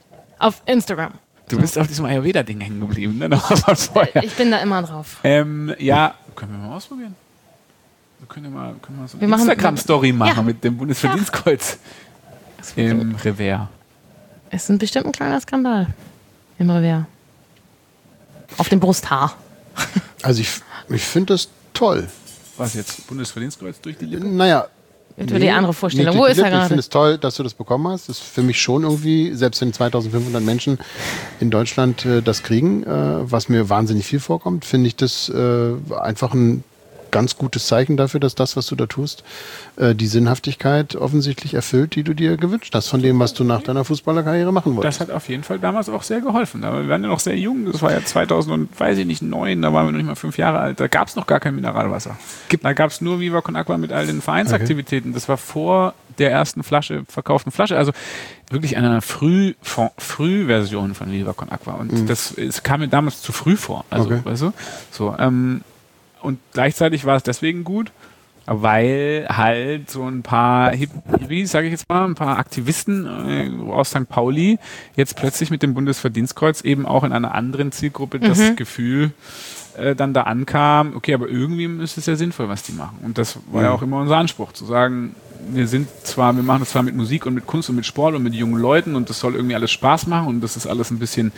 Speaker 5: Auf Instagram.
Speaker 4: Du bist auf diesem Ayurveda-Ding hängen geblieben, ne? Noch von vorher.
Speaker 5: Ich bin da immer drauf.
Speaker 4: Ähm, ja, können wir mal ausprobieren. Wir können ja mal, können wir mal so
Speaker 5: Wir
Speaker 4: eine
Speaker 5: machen-
Speaker 4: Instagram-Story machen
Speaker 5: Ja.
Speaker 4: mit dem Bundesverdienstkreuz im Revers.
Speaker 5: Es ist bestimmt ein kleiner Skandal. Immer wer. Auf dem Brusthaar.
Speaker 3: Also ich, ich finde das toll.
Speaker 4: Was jetzt? Bundesverdienstkreuz durch die Lippe?
Speaker 3: Naja.
Speaker 5: Für die andere Vorstellung.
Speaker 3: nicht
Speaker 5: Wo
Speaker 3: durch
Speaker 5: ist
Speaker 3: die
Speaker 5: er
Speaker 3: Lippe. Ich
Speaker 5: gerade?
Speaker 3: finde es toll, dass du das bekommen hast. Das ist für mich schon irgendwie, selbst wenn zweitausendfünfhundert Menschen in Deutschland äh, das kriegen, äh, was mir wahnsinnig viel vorkommt, finde ich das äh, einfach ein ganz gutes Zeichen dafür, dass das, was du da tust, äh, die Sinnhaftigkeit offensichtlich erfüllt, die du dir gewünscht hast, von dem, was du nach deiner Fußballerkarriere machen wolltest.
Speaker 4: Das hat auf jeden Fall damals auch sehr geholfen. Aber wir waren ja noch sehr jung. Das war ja zweitausend und weiß ich nicht, neun, da waren wir noch nicht mal fünf Jahre alt. Da gab es noch gar kein Mineralwasser.
Speaker 3: Gibt-
Speaker 4: Da gab es nur Viva Con Agua mit all den Vereinsaktivitäten. Das war vor der ersten Flasche, verkauften Flasche. Also wirklich eine Früh, Frühversion von Viva Con Agua. Und das es kam mir damals zu früh vor. Also,
Speaker 3: Okay.
Speaker 4: weißt du? So, ähm, und gleichzeitig war es deswegen gut, weil halt so ein paar Hippies, sage ich jetzt mal, ein paar Aktivisten äh, aus Sankt Pauli jetzt plötzlich mit dem Bundesverdienstkreuz eben auch in einer anderen Zielgruppe das Gefühl äh, dann da ankam, okay, aber irgendwie ist es ja sinnvoll, was die machen. Und das war ja auch immer unser Anspruch, zu sagen, wir sind zwar, wir machen das zwar mit Musik und mit Kunst und mit Sport und mit jungen Leuten und das soll irgendwie alles Spaß machen und das ist alles ein bisschen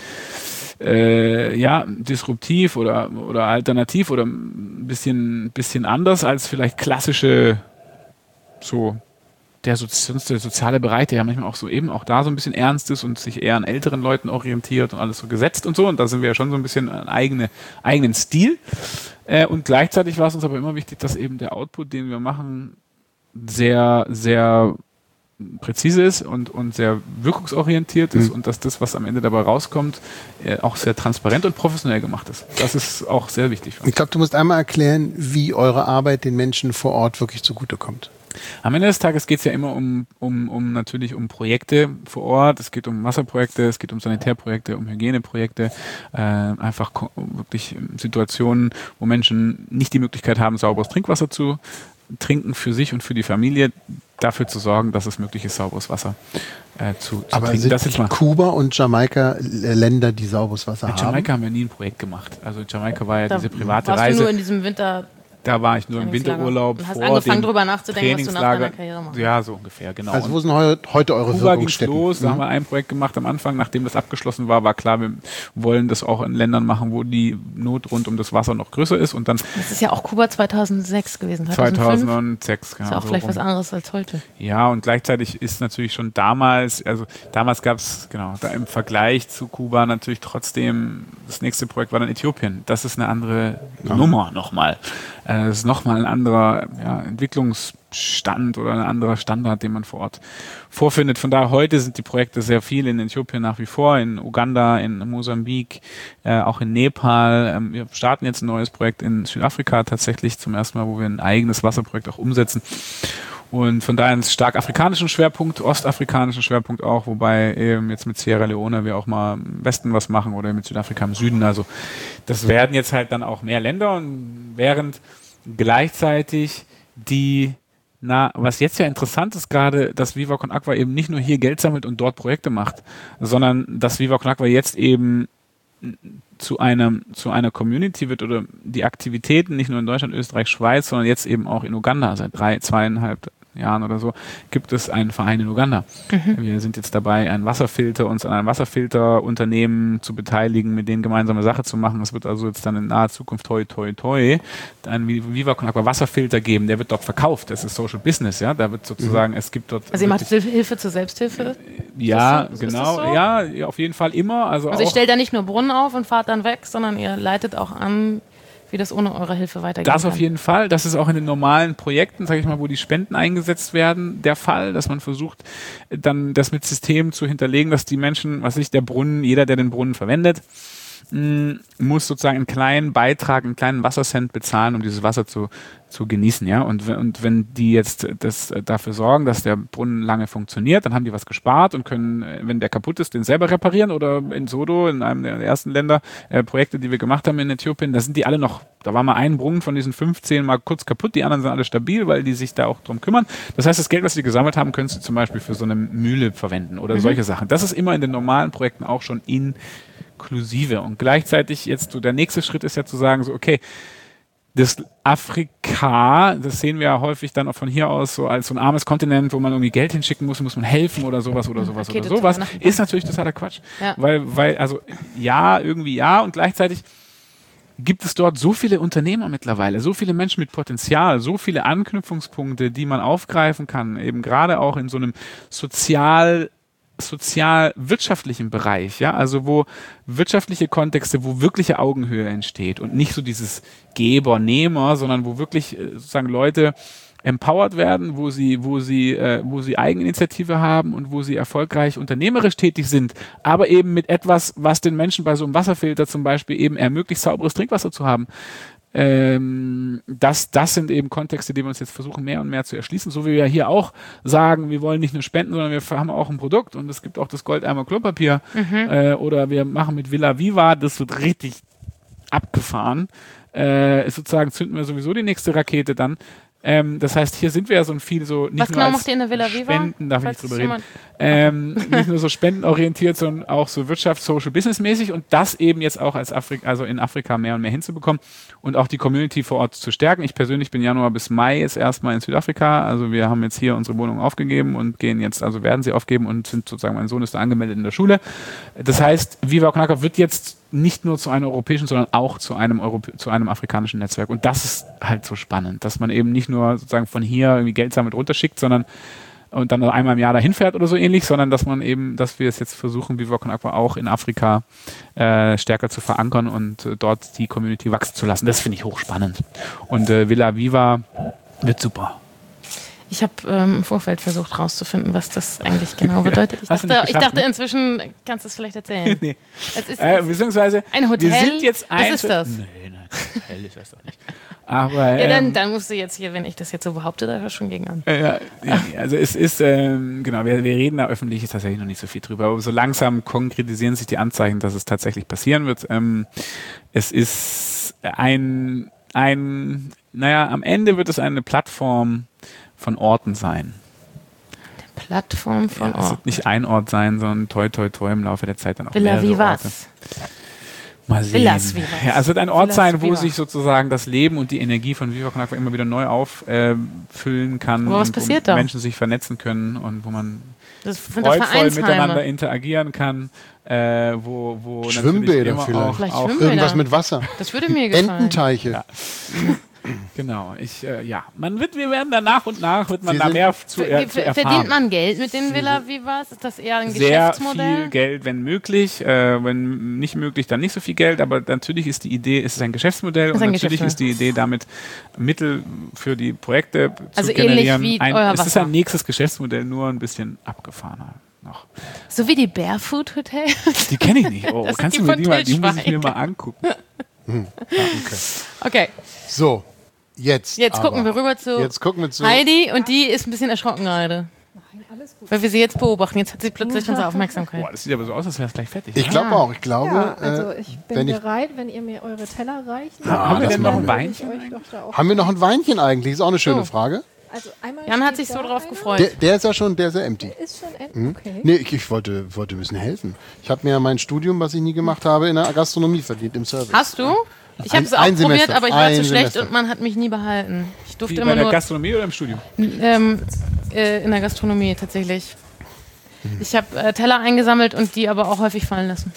Speaker 4: äh, ja, disruptiv oder, oder alternativ oder ein bisschen, bisschen anders als vielleicht klassische, so der, so, sonst der soziale Bereich, der ja manchmal auch so eben auch da so ein bisschen ernst ist und sich eher an älteren Leuten orientiert und alles so gesetzt und so. Und da sind wir ja schon so ein bisschen einen eigene, eigenen Stil. Äh, und gleichzeitig war es uns aber immer wichtig, dass eben der Output, den wir machen, sehr, sehr präzise ist und, und sehr wirkungsorientiert ist
Speaker 3: Mhm.
Speaker 4: und dass das, was am Ende dabei rauskommt, äh, auch sehr transparent und professionell gemacht ist. Das ist auch sehr wichtig.
Speaker 3: Ich glaube, du musst einmal erklären, wie eure Arbeit den Menschen vor Ort wirklich zugutekommt.
Speaker 4: Am Ende des Tages geht es ja immer um, um, um natürlich um Projekte vor Ort. Es geht um Wasserprojekte, es geht um Sanitärprojekte, um Hygieneprojekte, äh, einfach ko- wirklich Situationen, wo Menschen nicht die Möglichkeit haben, sauberes Trinkwasser zu trinken für sich und für die Familie, dafür zu sorgen, dass es möglich ist, sauberes Wasser äh, zu, zu
Speaker 3: Aber
Speaker 4: trinken.
Speaker 3: sind
Speaker 4: Das jetzt mal.
Speaker 3: Kuba und Jamaika äh, Länder, die sauberes Wasser
Speaker 4: In
Speaker 3: haben?
Speaker 4: Jamaika haben wir nie ein Projekt gemacht. Also Jamaika war ja
Speaker 5: Da
Speaker 4: diese private
Speaker 5: warst
Speaker 4: Reise.
Speaker 5: du nur in diesem Winter
Speaker 4: Da war ich nur im
Speaker 5: Trainingslager
Speaker 4: Winterurlaub
Speaker 5: und hast
Speaker 4: vor
Speaker 5: angefangen,
Speaker 4: dem
Speaker 5: drüber nachzudenken, was du nach deiner
Speaker 4: Trainingslager.
Speaker 5: Karriere machst.
Speaker 4: Ja, so ungefähr, genau.
Speaker 3: Also wo
Speaker 4: Und
Speaker 3: sind heu heute eure
Speaker 4: Kuba ging
Speaker 3: Wirkungsstätten?
Speaker 4: los, da
Speaker 3: Mhm.
Speaker 4: haben wir ein Projekt gemacht am Anfang, nachdem das abgeschlossen war, war klar, wir wollen das auch in Ländern machen, wo die Not rund um das Wasser noch größer ist und dann
Speaker 5: Das ist ja auch Kuba zweitausendsechs gewesen. zweitausendfünf?
Speaker 4: zweitausendsechs, genau.
Speaker 5: Ist ja auch
Speaker 4: so
Speaker 5: vielleicht
Speaker 4: rum.
Speaker 5: was anderes als heute.
Speaker 4: Ja, und gleichzeitig ist natürlich schon damals, also damals gab es, genau, da im Vergleich zu Kuba natürlich trotzdem, das nächste Projekt war dann Äthiopien. Das ist eine andere Nummer nochmal. Äh, Das ist nochmal ein anderer ja, Entwicklungsstand oder ein anderer Standard, den man vor Ort vorfindet. Von daher heute sind die Projekte sehr viel in Äthiopien nach wie vor, in Uganda, in Mosambik, äh, auch in Nepal. Ähm, wir starten jetzt ein neues Projekt in Südafrika tatsächlich zum ersten Mal, wo wir ein eigenes Wasserprojekt auch umsetzen. Und von daher einen stark afrikanischen Schwerpunkt, ostafrikanischen Schwerpunkt auch, wobei eben jetzt mit Sierra Leone wir auch mal im Westen was machen oder mit Südafrika im Süden. Also das werden jetzt halt dann auch mehr Länder und während gleichzeitig die, na, was jetzt ja interessant ist gerade, dass Viva Con Agua eben nicht nur hier Geld sammelt und dort Projekte macht, sondern dass Viva Con Agua jetzt eben zu einem, zu einer Community wird oder die Aktivitäten nicht nur in Deutschland, Österreich, Schweiz, sondern jetzt eben auch in Uganda seit drei, zweieinhalb Jahren oder so, gibt es einen Verein in Uganda. Mhm. Wir sind jetzt dabei, einen Wasserfilter, uns an einem Wasserfilterunternehmen zu beteiligen, mit denen gemeinsame Sache zu machen. Es wird also jetzt dann in naher Zukunft toi toi toi einen Viva Con Agua Wasserfilter geben, der wird dort verkauft. Das ist Social Business, ja. Da wird sozusagen, mhm. es gibt dort.
Speaker 5: Also ihr macht Hilfe zur Selbsthilfe?
Speaker 4: Ja,
Speaker 5: ist das so?
Speaker 4: genau.
Speaker 5: Ist das so?
Speaker 4: Ja, ja, auf jeden Fall immer. Also,
Speaker 5: also
Speaker 4: auch
Speaker 5: ihr stellt da nicht nur Brunnen auf und fahrt dann weg, sondern ihr leitet auch an, wie das ohne eure Hilfe weitergeht.
Speaker 4: Das auf jeden Fall. Das ist auch in den normalen Projekten, sage ich mal, wo die Spenden eingesetzt werden, der Fall, dass man versucht, dann das mit Systemen zu hinterlegen, dass die Menschen, was weiß ich, der Brunnen, jeder, der den Brunnen verwendet, mh, muss sozusagen einen kleinen Beitrag, einen kleinen Wassercent bezahlen, um dieses Wasser zu, zu genießen, ja. Und, und wenn die jetzt das dafür sorgen, dass der Brunnen lange funktioniert, dann haben die was gespart und können, wenn der kaputt ist, den selber reparieren. Oder in Sodo, in einem der ersten Länder, äh, Projekte, die wir gemacht haben in Äthiopien, da sind die alle noch, da war mal ein Brunnen von diesen fünfzehn mal kurz kaputt, die anderen sind alle stabil, weil die sich da auch drum kümmern. Das heißt, das Geld, was sie gesammelt haben, können sie zum Beispiel für so eine Mühle verwenden oder mhm. solche Sachen. Das ist immer in den normalen Projekten auch schon inklusive. Und gleichzeitig jetzt so der nächste Schritt ist ja zu sagen, so okay, das Afrika, das sehen wir ja häufig dann auch von hier aus so als so ein armes Kontinent, wo man irgendwie Geld hinschicken muss, muss man helfen oder sowas oder sowas
Speaker 5: okay,
Speaker 4: oder sowas, ist natürlich totaler Quatsch. Ja. Weil, weil, also ja, irgendwie ja und gleichzeitig gibt es dort so viele Unternehmer mittlerweile, so viele Menschen mit Potenzial, so viele Anknüpfungspunkte, die man aufgreifen kann, eben gerade auch in so einem sozial sozial-wirtschaftlichen Bereich, ja, also wo wirtschaftliche Kontexte, wo wirkliche Augenhöhe entsteht und nicht so dieses Geber-Nehmer, sondern wo wirklich äh, sozusagen Leute empowered werden, wo sie, wo sie, äh, wo sie Eigeninitiative haben und wo sie erfolgreich unternehmerisch tätig sind, aber eben mit etwas, was den Menschen bei so einem Wasserfilter zum Beispiel eben ermöglicht, sauberes Trinkwasser zu haben. Ähm, das, das sind eben Kontexte, die wir uns jetzt versuchen, mehr und mehr zu erschließen. So wie wir ja hier auch sagen, wir wollen nicht nur spenden, sondern wir haben auch ein Produkt und es gibt auch das Goldeimer Klopapier. Mhm. Äh, oder wir machen mit Villa Viva, das wird richtig abgefahren. Äh, sozusagen zünden wir sowieso die nächste Rakete dann. Ähm, das heißt, hier sind wir ja so ein viel so nicht
Speaker 5: Was
Speaker 4: nur
Speaker 5: genau
Speaker 4: als
Speaker 5: macht ihr in der Villa Viva?
Speaker 4: Spenden, darf ich nicht drüber reden. Ähm, nicht nur so spendenorientiert, sondern auch so Wirtschafts-, Social-, Business-mäßig und das eben jetzt auch als Afrika, also in Afrika mehr und mehr hinzubekommen und auch die Community vor Ort zu stärken. Ich persönlich bin Januar bis Mai jetzt erstmal in Südafrika, also wir haben jetzt hier unsere Wohnung aufgegeben und gehen jetzt, also werden sie aufgeben und sind sozusagen, mein Sohn ist da angemeldet in der Schule. Das heißt, Viva Con Agua wird jetzt nicht nur zu einem europäischen, sondern auch zu einem Europä- zu einem afrikanischen Netzwerk. Und das ist halt so spannend, dass man eben nicht nur sozusagen von hier irgendwie Geld sammelt runterschickt, sondern und dann einmal im Jahr dahin fährt oder so ähnlich, sondern dass man eben, dass wir es jetzt versuchen, Viva Con Agua auch in Afrika äh, stärker zu verankern und äh, dort die Community wachsen zu lassen. Das finde ich hochspannend. Und äh, Villa Viva wird super.
Speaker 5: Ich habe ähm, im Vorfeld versucht rauszufinden, was das eigentlich genau bedeutet. Ich
Speaker 4: Hast du
Speaker 5: dachte,
Speaker 4: nicht
Speaker 5: ich
Speaker 4: geschafft,
Speaker 5: dachte
Speaker 4: ne?
Speaker 5: inzwischen, kannst du es vielleicht erzählen?
Speaker 4: nee.
Speaker 5: Es ist
Speaker 4: Äh, beziehungsweise,
Speaker 5: ein Hotel.
Speaker 4: wir sind jetzt
Speaker 5: Was
Speaker 4: ein
Speaker 5: ist das?
Speaker 4: Nee, nein, Hotel ist das doch nicht. Aber,
Speaker 5: Ja, dann,
Speaker 4: ähm,
Speaker 5: dann musst du jetzt hier, wenn ich das jetzt so behaupte, da schon gegen an.
Speaker 4: Äh, ja, ja, also es ist, ähm, genau, wir, wir reden da öffentlich ist tatsächlich noch nicht so viel drüber, aber so langsam konkretisieren sich die Anzeichen, dass es tatsächlich passieren wird. Ähm, es ist ein, ein, naja, am Ende wird es eine Plattform von Orten sein.
Speaker 5: Plattform von
Speaker 4: Ja, es
Speaker 5: Ort.
Speaker 4: wird nicht ein Ort sein, sondern toi toi toi im Laufe der Zeit dann auch
Speaker 5: Villa
Speaker 4: mehrere
Speaker 5: Vivas.
Speaker 4: Orte. Mal sehen.
Speaker 5: Villas Vivas.
Speaker 4: Ja, es wird ein Ort
Speaker 5: Villas
Speaker 4: sein, wo
Speaker 5: Vivas.
Speaker 4: sich sozusagen das Leben und die Energie von Viva Con Agua immer wieder neu auffüllen kann.
Speaker 5: Aber was
Speaker 4: und
Speaker 5: passiert
Speaker 4: wo
Speaker 5: da?
Speaker 4: Menschen sich vernetzen können und wo man
Speaker 5: Das sind doch
Speaker 4: freudvoll miteinander
Speaker 5: Vereinsheime.
Speaker 4: interagieren kann, äh, wo, wo natürlich
Speaker 3: Schwimmbäder
Speaker 4: immer
Speaker 3: vielleicht.
Speaker 4: auch,
Speaker 5: Vielleicht
Speaker 4: auch
Speaker 5: Schwimmbäder.
Speaker 3: Irgendwas mit Wasser.
Speaker 5: Das würde mir gefallen.
Speaker 3: Ententeiche.
Speaker 4: Ja. Genau, ich, äh, ja, man wird, wir werden da nach und nach, wird man
Speaker 3: Sie
Speaker 4: da
Speaker 3: sind-
Speaker 4: mehr zu,
Speaker 5: Ver-
Speaker 4: äh, zu
Speaker 5: ver-
Speaker 4: erfahren.
Speaker 5: Verdient man Geld mit den Villa Vivas? Ist das eher ein
Speaker 4: Sehr
Speaker 5: Geschäftsmodell?
Speaker 4: viel Geld, wenn möglich. Äh, wenn nicht möglich, dann nicht so viel Geld. Aber natürlich ist die Idee, es ist ein Geschäftsmodell
Speaker 5: Ist
Speaker 4: und
Speaker 5: ein
Speaker 4: natürlich
Speaker 5: Geschäftsmodell.
Speaker 4: ist die Idee, damit Mittel für die Projekte
Speaker 5: Also
Speaker 4: zu
Speaker 5: ähnlich
Speaker 4: generieren.
Speaker 5: wie
Speaker 4: ein,
Speaker 5: euer
Speaker 4: es ist
Speaker 5: Wasser.
Speaker 4: ein nächstes Geschäftsmodell, nur ein bisschen abgefahrener noch.
Speaker 5: So wie die Barefoot Hotel?
Speaker 4: Die kenne ich nicht. Oh,
Speaker 5: Das sind
Speaker 4: kannst
Speaker 5: die
Speaker 4: du mir
Speaker 5: von
Speaker 4: die mal, die
Speaker 5: Til
Speaker 4: muss ich mir
Speaker 5: Schweiger.
Speaker 4: mal angucken.
Speaker 5: Okay,
Speaker 3: So, jetzt.
Speaker 5: jetzt
Speaker 3: aber.
Speaker 5: gucken wir rüber zu
Speaker 3: Jetzt gucken wir zu.
Speaker 5: Heidi und die ist ein bisschen erschrocken gerade.
Speaker 1: Alles gut.
Speaker 5: Weil wir sie jetzt beobachten. Jetzt hat sie plötzlich unsere Aufmerksamkeit.
Speaker 4: Boah, das sieht aber so aus, als wäre es gleich fertig.
Speaker 3: Ich
Speaker 4: ne?
Speaker 3: glaube auch. Ich glaube,
Speaker 1: Ja, also
Speaker 3: äh,
Speaker 1: ich bin
Speaker 3: wenn ich,
Speaker 1: bereit, wenn ihr mir eure Teller reichen.
Speaker 3: Ja,
Speaker 4: haben wir
Speaker 3: das
Speaker 4: denn noch ein
Speaker 3: machen wir.
Speaker 1: Dann würde ich
Speaker 4: Weinchen?
Speaker 1: euch doch da auch-
Speaker 3: haben wir noch ein Weinchen eigentlich? Ist auch eine schöne
Speaker 5: Oh.
Speaker 3: Frage.
Speaker 1: Also einmal
Speaker 5: Jan hat
Speaker 1: steht
Speaker 5: sich so
Speaker 1: da
Speaker 5: drauf
Speaker 1: einer.
Speaker 5: gefreut.
Speaker 3: Der, der ist ja schon, der ist ja empty.
Speaker 1: Ist schon end-
Speaker 3: Hm?
Speaker 1: okay.
Speaker 3: Nee, ich, ich wollte, wollte ein bisschen helfen. Ich habe mir mein Studium, was ich nie gemacht habe, in der Gastronomie verdient, im Service.
Speaker 5: Hast du? Ich habe
Speaker 3: Ein-
Speaker 5: es auch
Speaker 3: ein
Speaker 5: probiert,
Speaker 3: Semester.
Speaker 5: aber ich war
Speaker 3: Ein
Speaker 5: zu schlecht
Speaker 3: Semester.
Speaker 5: und man hat mich nie behalten. Ich durfte
Speaker 4: Wie, bei
Speaker 5: immer
Speaker 4: der
Speaker 5: nur
Speaker 4: Gastronomie oder im Studium?
Speaker 5: ähm, äh, in der Gastronomie tatsächlich.
Speaker 3: Mhm.
Speaker 5: Ich habe äh, Teller eingesammelt und die aber auch häufig fallen lassen.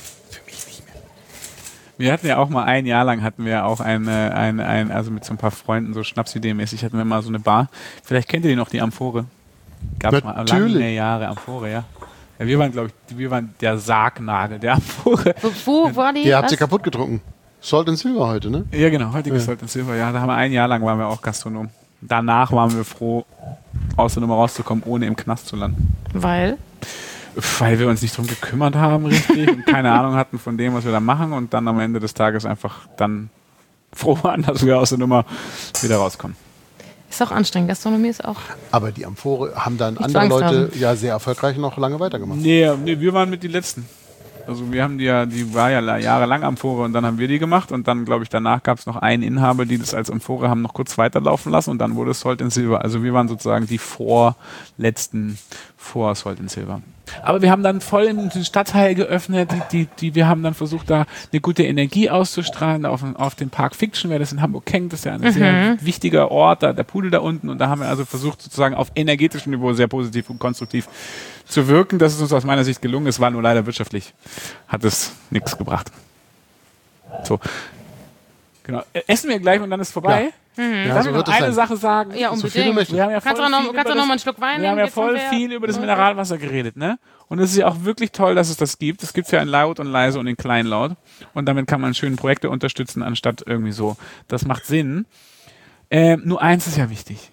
Speaker 4: Wir hatten ja auch mal ein Jahr lang hatten wir auch eine, ein, ein, also mit so ein paar Freunden, so Schnapsidee-mäßig, hatten wir mal so eine Bar. Vielleicht kennt ihr die noch, die Amphore. Gab es mal
Speaker 3: Natürlich.
Speaker 4: lange Jahre Amphore, ja. ja. Wir waren, glaube ich, wir waren der Sargnagel der Amphore.
Speaker 5: Wo, wo war die?
Speaker 3: Die habt
Speaker 5: Was?
Speaker 3: ihr kaputt getrunken. Salt and Silver heute, ne?
Speaker 4: Ja, genau, heutiges Salt and Silver. Ja, da haben wir ein Jahr lang waren wir auch Gastronom. Danach waren wir froh, aus der Nummer rauszukommen, ohne im Knast zu landen.
Speaker 5: Weil?
Speaker 4: Weil wir uns nicht drum gekümmert haben, richtig, und keine Ahnung hatten von dem, was wir da machen und dann am Ende des Tages einfach dann froh waren, dass wir aus der Nummer wieder rauskommen.
Speaker 5: Ist auch anstrengend. Gastronomie ist auch.
Speaker 3: Aber die Amphore haben dann
Speaker 5: Nicht
Speaker 3: andere
Speaker 5: Angst
Speaker 3: Leute
Speaker 5: haben.
Speaker 3: ja sehr erfolgreich noch lange weitergemacht.
Speaker 4: Nee, nee, wir waren mit die Letzten. Also wir haben die ja, die war ja la- jahrelang Amphore und dann haben wir die gemacht und dann, glaube ich, danach gab es noch einen Inhaber, die das als Amphore haben noch kurz weiterlaufen lassen und dann wurde es Salt and Silver. Also wir waren sozusagen die vorletzten vor Salt and Silver. Aber wir haben dann voll in den Stadtteil geöffnet, die, die, die, wir haben dann versucht, da eine gute Energie auszustrahlen auf, auf den Park Fiction, wer das in Hamburg kennt, das ist ja ein sehr wichtiger Ort, da, der Pudel da unten und da haben wir also versucht, sozusagen auf energetischem Niveau sehr positiv und konstruktiv zu wirken. Das ist uns aus meiner Sicht gelungen, es war nur leider wirtschaftlich, hat es nichts gebracht. So. Genau. Äh, Essen wir gleich und dann ist vorbei.
Speaker 3: Ja,
Speaker 4: Darf
Speaker 3: so
Speaker 4: ich noch
Speaker 3: wird es
Speaker 4: eine
Speaker 3: sein.
Speaker 4: Sache sagen?
Speaker 5: Ja,
Speaker 3: So viel du
Speaker 5: unbedingt.
Speaker 3: möchtest.
Speaker 4: Wir haben ja voll
Speaker 5: Kannst du auch noch,
Speaker 4: viel
Speaker 5: kannst
Speaker 4: über
Speaker 5: du noch
Speaker 4: das-
Speaker 5: mal einen Schluck Wein
Speaker 4: Wir haben
Speaker 5: nehmen?
Speaker 4: ja
Speaker 5: Jetzt
Speaker 4: voll
Speaker 5: wir-
Speaker 4: viel über das Mineralwasser geredet, ne? Und es ist ja auch wirklich toll, dass es das gibt. Es gibt ja in laut und leise und in kleinlaut. Und damit kann man schön Projekte unterstützen, anstatt irgendwie so. Das macht Sinn. Ähm, nur eins ist ja wichtig.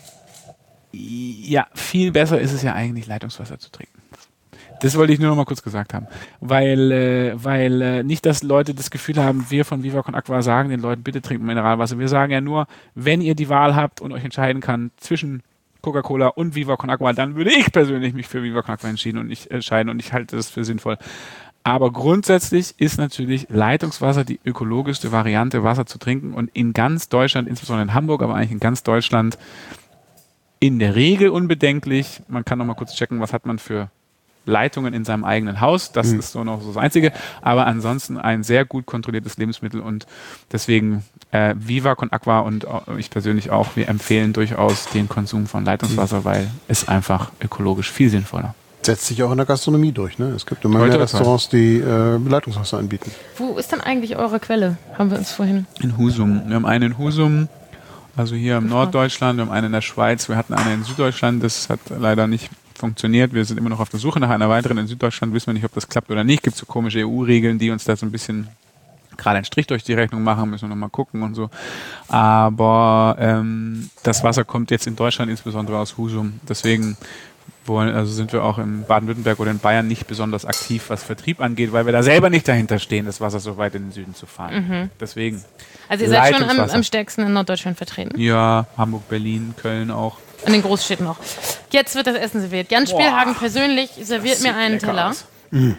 Speaker 4: Ja, viel besser ist es ja eigentlich, Leitungswasser zu trinken. Das wollte ich nur noch mal kurz gesagt haben. Weil, äh, weil äh, nicht, dass Leute das Gefühl haben, wir von Viva Con Agua sagen den Leuten, bitte trinkt Mineralwasser. Wir sagen ja nur, wenn ihr die Wahl habt und euch entscheiden kann zwischen Coca-Cola und Viva Con Agua, dann würde ich persönlich mich für Viva Con Agua entschieden und ich entscheiden und ich halte das für sinnvoll. Aber grundsätzlich ist natürlich Leitungswasser die ökologischste Variante, Wasser zu trinken und in ganz Deutschland, insbesondere in Hamburg, aber eigentlich in ganz Deutschland in der Regel unbedenklich. Man kann noch mal kurz checken, was hat man für Leitungen in seinem eigenen Haus. Das
Speaker 3: Mhm.
Speaker 4: ist so noch so das Einzige. Aber ansonsten ein sehr gut kontrolliertes Lebensmittel und deswegen äh, Viva Con Agua und auch ich persönlich auch, wir empfehlen durchaus den Konsum von Leitungswasser,
Speaker 3: Mhm.
Speaker 4: weil es einfach ökologisch viel sinnvoller.
Speaker 3: Setzt sich auch in der Gastronomie durch, ne? Es gibt immer
Speaker 4: Heute
Speaker 3: mehr
Speaker 4: das
Speaker 3: Restaurants, die äh, Leitungswasser anbieten.
Speaker 5: Wo ist denn eigentlich eure Quelle? Haben wir uns vorhin.
Speaker 4: In Husum. Wir haben einen in Husum, also hier im Norddeutschland, wir haben einen in der Schweiz, wir hatten einen in Süddeutschland, das hat leider nicht funktioniert. Wir sind immer noch auf der Suche nach einer weiteren in Süddeutschland, wissen wir nicht, ob das klappt oder nicht. Gibt so komische E U-Regeln, die uns da so ein bisschen gerade einen Strich durch die Rechnung machen, müssen wir nochmal gucken und so. Aber ähm, das Wasser kommt jetzt in Deutschland insbesondere aus Husum. Deswegen wollen, also sind wir auch in Baden-Württemberg oder in Bayern nicht besonders aktiv, was Vertrieb angeht, weil wir da selber nicht dahinter stehen, das Wasser so weit in den Süden zu fahren. Mhm. Deswegen.
Speaker 5: Also ihr seid schon am, am stärksten in Norddeutschland vertreten?
Speaker 4: Ja, Hamburg, Berlin, Köln auch.
Speaker 5: In den Großstädten auch. Jetzt wird das Essen serviert. Jan Spielhagen Boah, persönlich serviert mir einen Teller.
Speaker 3: Mhm.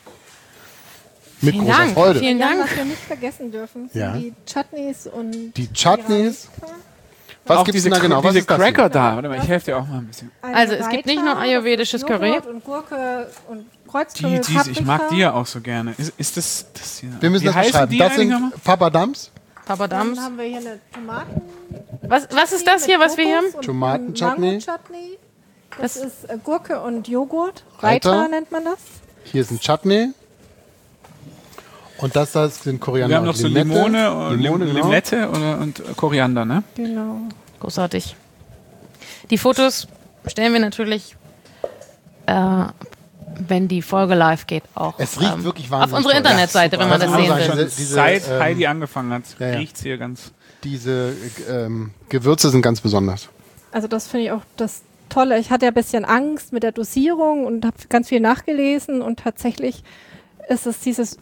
Speaker 3: Mit
Speaker 5: Vielen
Speaker 3: großer
Speaker 5: Dank.
Speaker 3: Freude.
Speaker 5: Vielen Dank.
Speaker 1: Was wir nicht vergessen dürfen, sind
Speaker 3: Ja.
Speaker 1: die Chutneys und
Speaker 3: Die Chutneys. Was
Speaker 4: auch
Speaker 3: gibt es
Speaker 4: diese,
Speaker 3: da genau? Was
Speaker 4: diese
Speaker 3: ist das
Speaker 4: Cracker
Speaker 3: hier?
Speaker 4: da. Warte mal, ich helfe dir auch mal ein bisschen.
Speaker 1: eine
Speaker 5: Also, es gibt nicht nur
Speaker 1: Raita,
Speaker 5: ayurvedisches
Speaker 1: das ist
Speaker 5: Curry.
Speaker 1: Joghurt und Gurke und
Speaker 4: Die,
Speaker 1: Kreuzkümmel,
Speaker 4: die, ich mag
Speaker 1: Paprika.
Speaker 4: die ja auch so gerne. Ist, ist das, das hier?
Speaker 3: Wir müssen
Speaker 4: Wie
Speaker 3: das
Speaker 4: heißen
Speaker 3: beschreiben.
Speaker 4: die
Speaker 3: Das
Speaker 4: eigentlich
Speaker 3: sind
Speaker 4: nochmal?
Speaker 3: Papadams,
Speaker 5: Papadams.
Speaker 1: Dann haben wir hier eine Tomaten.
Speaker 5: Was, was ist das hier, was wir hier haben?
Speaker 3: Tomatenchutney.
Speaker 1: Mango-Chutney. Das,
Speaker 5: Das-
Speaker 1: ist äh, Gurke und Joghurt.
Speaker 3: Raita.
Speaker 1: Raita nennt man das.
Speaker 3: hier ist ein Chutney. Und das da sind Koriander
Speaker 4: Wir haben noch
Speaker 3: und
Speaker 4: so
Speaker 3: Limette.
Speaker 4: Limone, und
Speaker 3: Limone, genau.
Speaker 4: Limette und, und Koriander, ne?
Speaker 1: Genau.
Speaker 5: Großartig. Die Fotos stellen wir natürlich, äh, wenn die Folge live geht, auch
Speaker 3: Es riecht
Speaker 5: ähm,
Speaker 3: wirklich
Speaker 5: auf
Speaker 3: wahnsinnig
Speaker 5: unsere
Speaker 3: toll.
Speaker 5: Internetseite, wenn man
Speaker 3: Das
Speaker 5: das
Speaker 3: muss
Speaker 5: sehen
Speaker 3: man sagen.
Speaker 5: will.
Speaker 3: Diese- diese,
Speaker 4: Seit
Speaker 3: ähm,
Speaker 4: Heidi angefangen hat,
Speaker 3: ja, ja.
Speaker 4: riecht's hier ganz...
Speaker 3: Diese ähm, Gewürze sind ganz besonders.
Speaker 1: Also das finde ich auch das Tolle. Ich hatte ja ein bisschen Angst mit der Dosierung und habe ganz viel nachgelesen und tatsächlich ist es dieses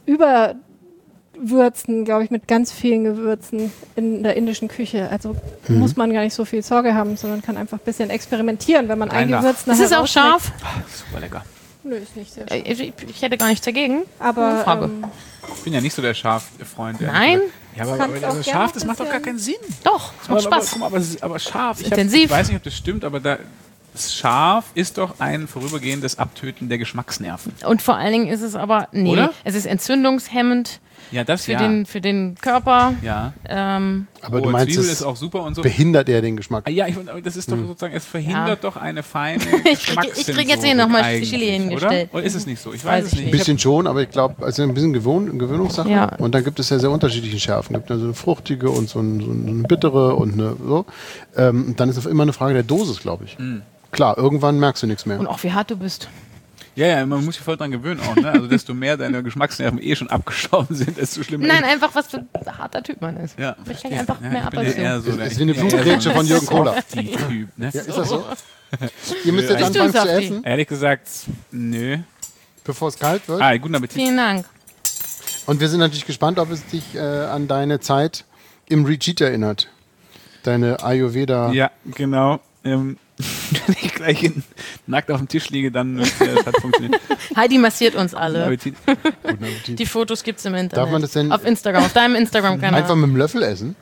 Speaker 1: Überwürzen, glaube ich, mit ganz vielen Gewürzen in der indischen Küche. Also
Speaker 3: Mhm.
Speaker 1: muss man gar nicht so viel Sorge haben, sondern kann einfach ein bisschen experimentieren, wenn man ein
Speaker 4: Rein da.
Speaker 1: Gewürz
Speaker 5: Ist
Speaker 1: nachher
Speaker 5: es auch
Speaker 1: rausschmeckt.
Speaker 5: scharf?
Speaker 4: Super lecker.
Speaker 1: Nö, ist nicht sehr
Speaker 5: Äh,
Speaker 1: scharf.
Speaker 5: Ich, ich hätte gar nichts dagegen.
Speaker 1: Aber
Speaker 5: Frage.
Speaker 1: ähm,
Speaker 4: Ich bin ja nicht so der Schaf-Freund. ehrlich
Speaker 5: Nein?
Speaker 4: gesagt. Ja, aber,
Speaker 1: Kannst
Speaker 4: aber,
Speaker 1: auch
Speaker 4: aber
Speaker 1: gerne
Speaker 4: scharf, das
Speaker 1: ein
Speaker 4: macht doch gar
Speaker 1: bisschen-
Speaker 4: keinen Sinn.
Speaker 5: Doch, es
Speaker 4: Aber,
Speaker 5: macht
Speaker 4: aber,
Speaker 5: Spaß.
Speaker 4: guck mal, aber, aber scharf. Ich, hab,
Speaker 5: Intensiv.
Speaker 4: ich weiß nicht, ob das stimmt, aber da, scharf ist doch ein vorübergehendes Abtöten der Geschmacksnerven.
Speaker 5: Und vor allen Dingen ist es aber, nee,
Speaker 4: Oder?
Speaker 5: es ist entzündungshemmend
Speaker 4: Ja, das
Speaker 5: für,
Speaker 4: ja.
Speaker 5: den, für den Körper.
Speaker 4: ja.
Speaker 5: Ähm,
Speaker 3: Aber
Speaker 4: oh,
Speaker 3: du meinst,
Speaker 4: Zwiebel
Speaker 3: es
Speaker 4: ist auch super und so.
Speaker 3: behindert er den Geschmack.
Speaker 4: Ah, ja, ich, aber das ist doch sozusagen, es verhindert
Speaker 5: Ja.
Speaker 4: doch eine feine
Speaker 5: Ich krieg- ich krieg jetzt hier noch mal Chili hingestellt.
Speaker 4: Oder? Oder ist es nicht so? Ich
Speaker 5: Weiß
Speaker 4: weiß, es
Speaker 5: ich
Speaker 4: nicht.
Speaker 3: Ein
Speaker 4: Ich hab-
Speaker 3: bisschen schon, aber ich glaube, also ein bisschen Gewohn Gewöhnungssache.
Speaker 5: Ja.
Speaker 3: Und dann gibt es ja sehr unterschiedliche Schärfen. Es gibt also eine fruchtige und so, ein, so eine bittere und eine so. Ähm, und dann ist es immer eine Frage der Dosis, glaube ich.
Speaker 4: Hm.
Speaker 3: Klar, irgendwann merkst du nichts mehr.
Speaker 5: und auch wie hart du bist.
Speaker 4: Ja, ja, man muss sich voll dran gewöhnen auch. Ne? Also desto mehr deine Geschmacksnerven eh schon abgestorben sind, desto schlimmer.
Speaker 5: Nein, einfach was für ein harter Typ man ist.
Speaker 4: Ja,
Speaker 5: Ich
Speaker 4: verstehe.
Speaker 5: hänge einfach
Speaker 4: ja,
Speaker 5: mehr
Speaker 4: ich
Speaker 5: ab
Speaker 4: bin
Speaker 5: als
Speaker 4: ja eher
Speaker 5: du.
Speaker 4: so
Speaker 3: Ist-
Speaker 4: der-
Speaker 3: ist
Speaker 4: ich
Speaker 3: wie eine
Speaker 4: bin ja eher
Speaker 3: Blutgrätsche
Speaker 4: so
Speaker 3: von Jürgen Kohler.
Speaker 4: Die Typ, ne?
Speaker 3: Ja, ist das so? Ihr müsst jetzt
Speaker 4: Ja,
Speaker 3: anfangen
Speaker 5: du,
Speaker 3: zu
Speaker 5: Safti?
Speaker 3: essen,
Speaker 4: Ehrlich gesagt, nö.
Speaker 3: bevor es kalt wird.
Speaker 4: Ah, guten Appetit.
Speaker 5: Vielen Dank.
Speaker 3: Und wir sind natürlich gespannt, ob es dich äh, an deine Zeit im Retreat erinnert. Deine Ayurveda.
Speaker 4: Ja, genau. Ähm, wenn ich gleich hin, nackt auf dem Tisch liege, dann äh, das hat funktioniert.
Speaker 5: Heidi massiert uns alle.
Speaker 4: Appetit.
Speaker 3: Guten Appetit.
Speaker 5: Die Fotos gibt's im Internet.
Speaker 3: Darf man das denn
Speaker 5: auf Instagram, auf deinem Instagram-Kanal.
Speaker 3: Einfach mit dem Löffel essen?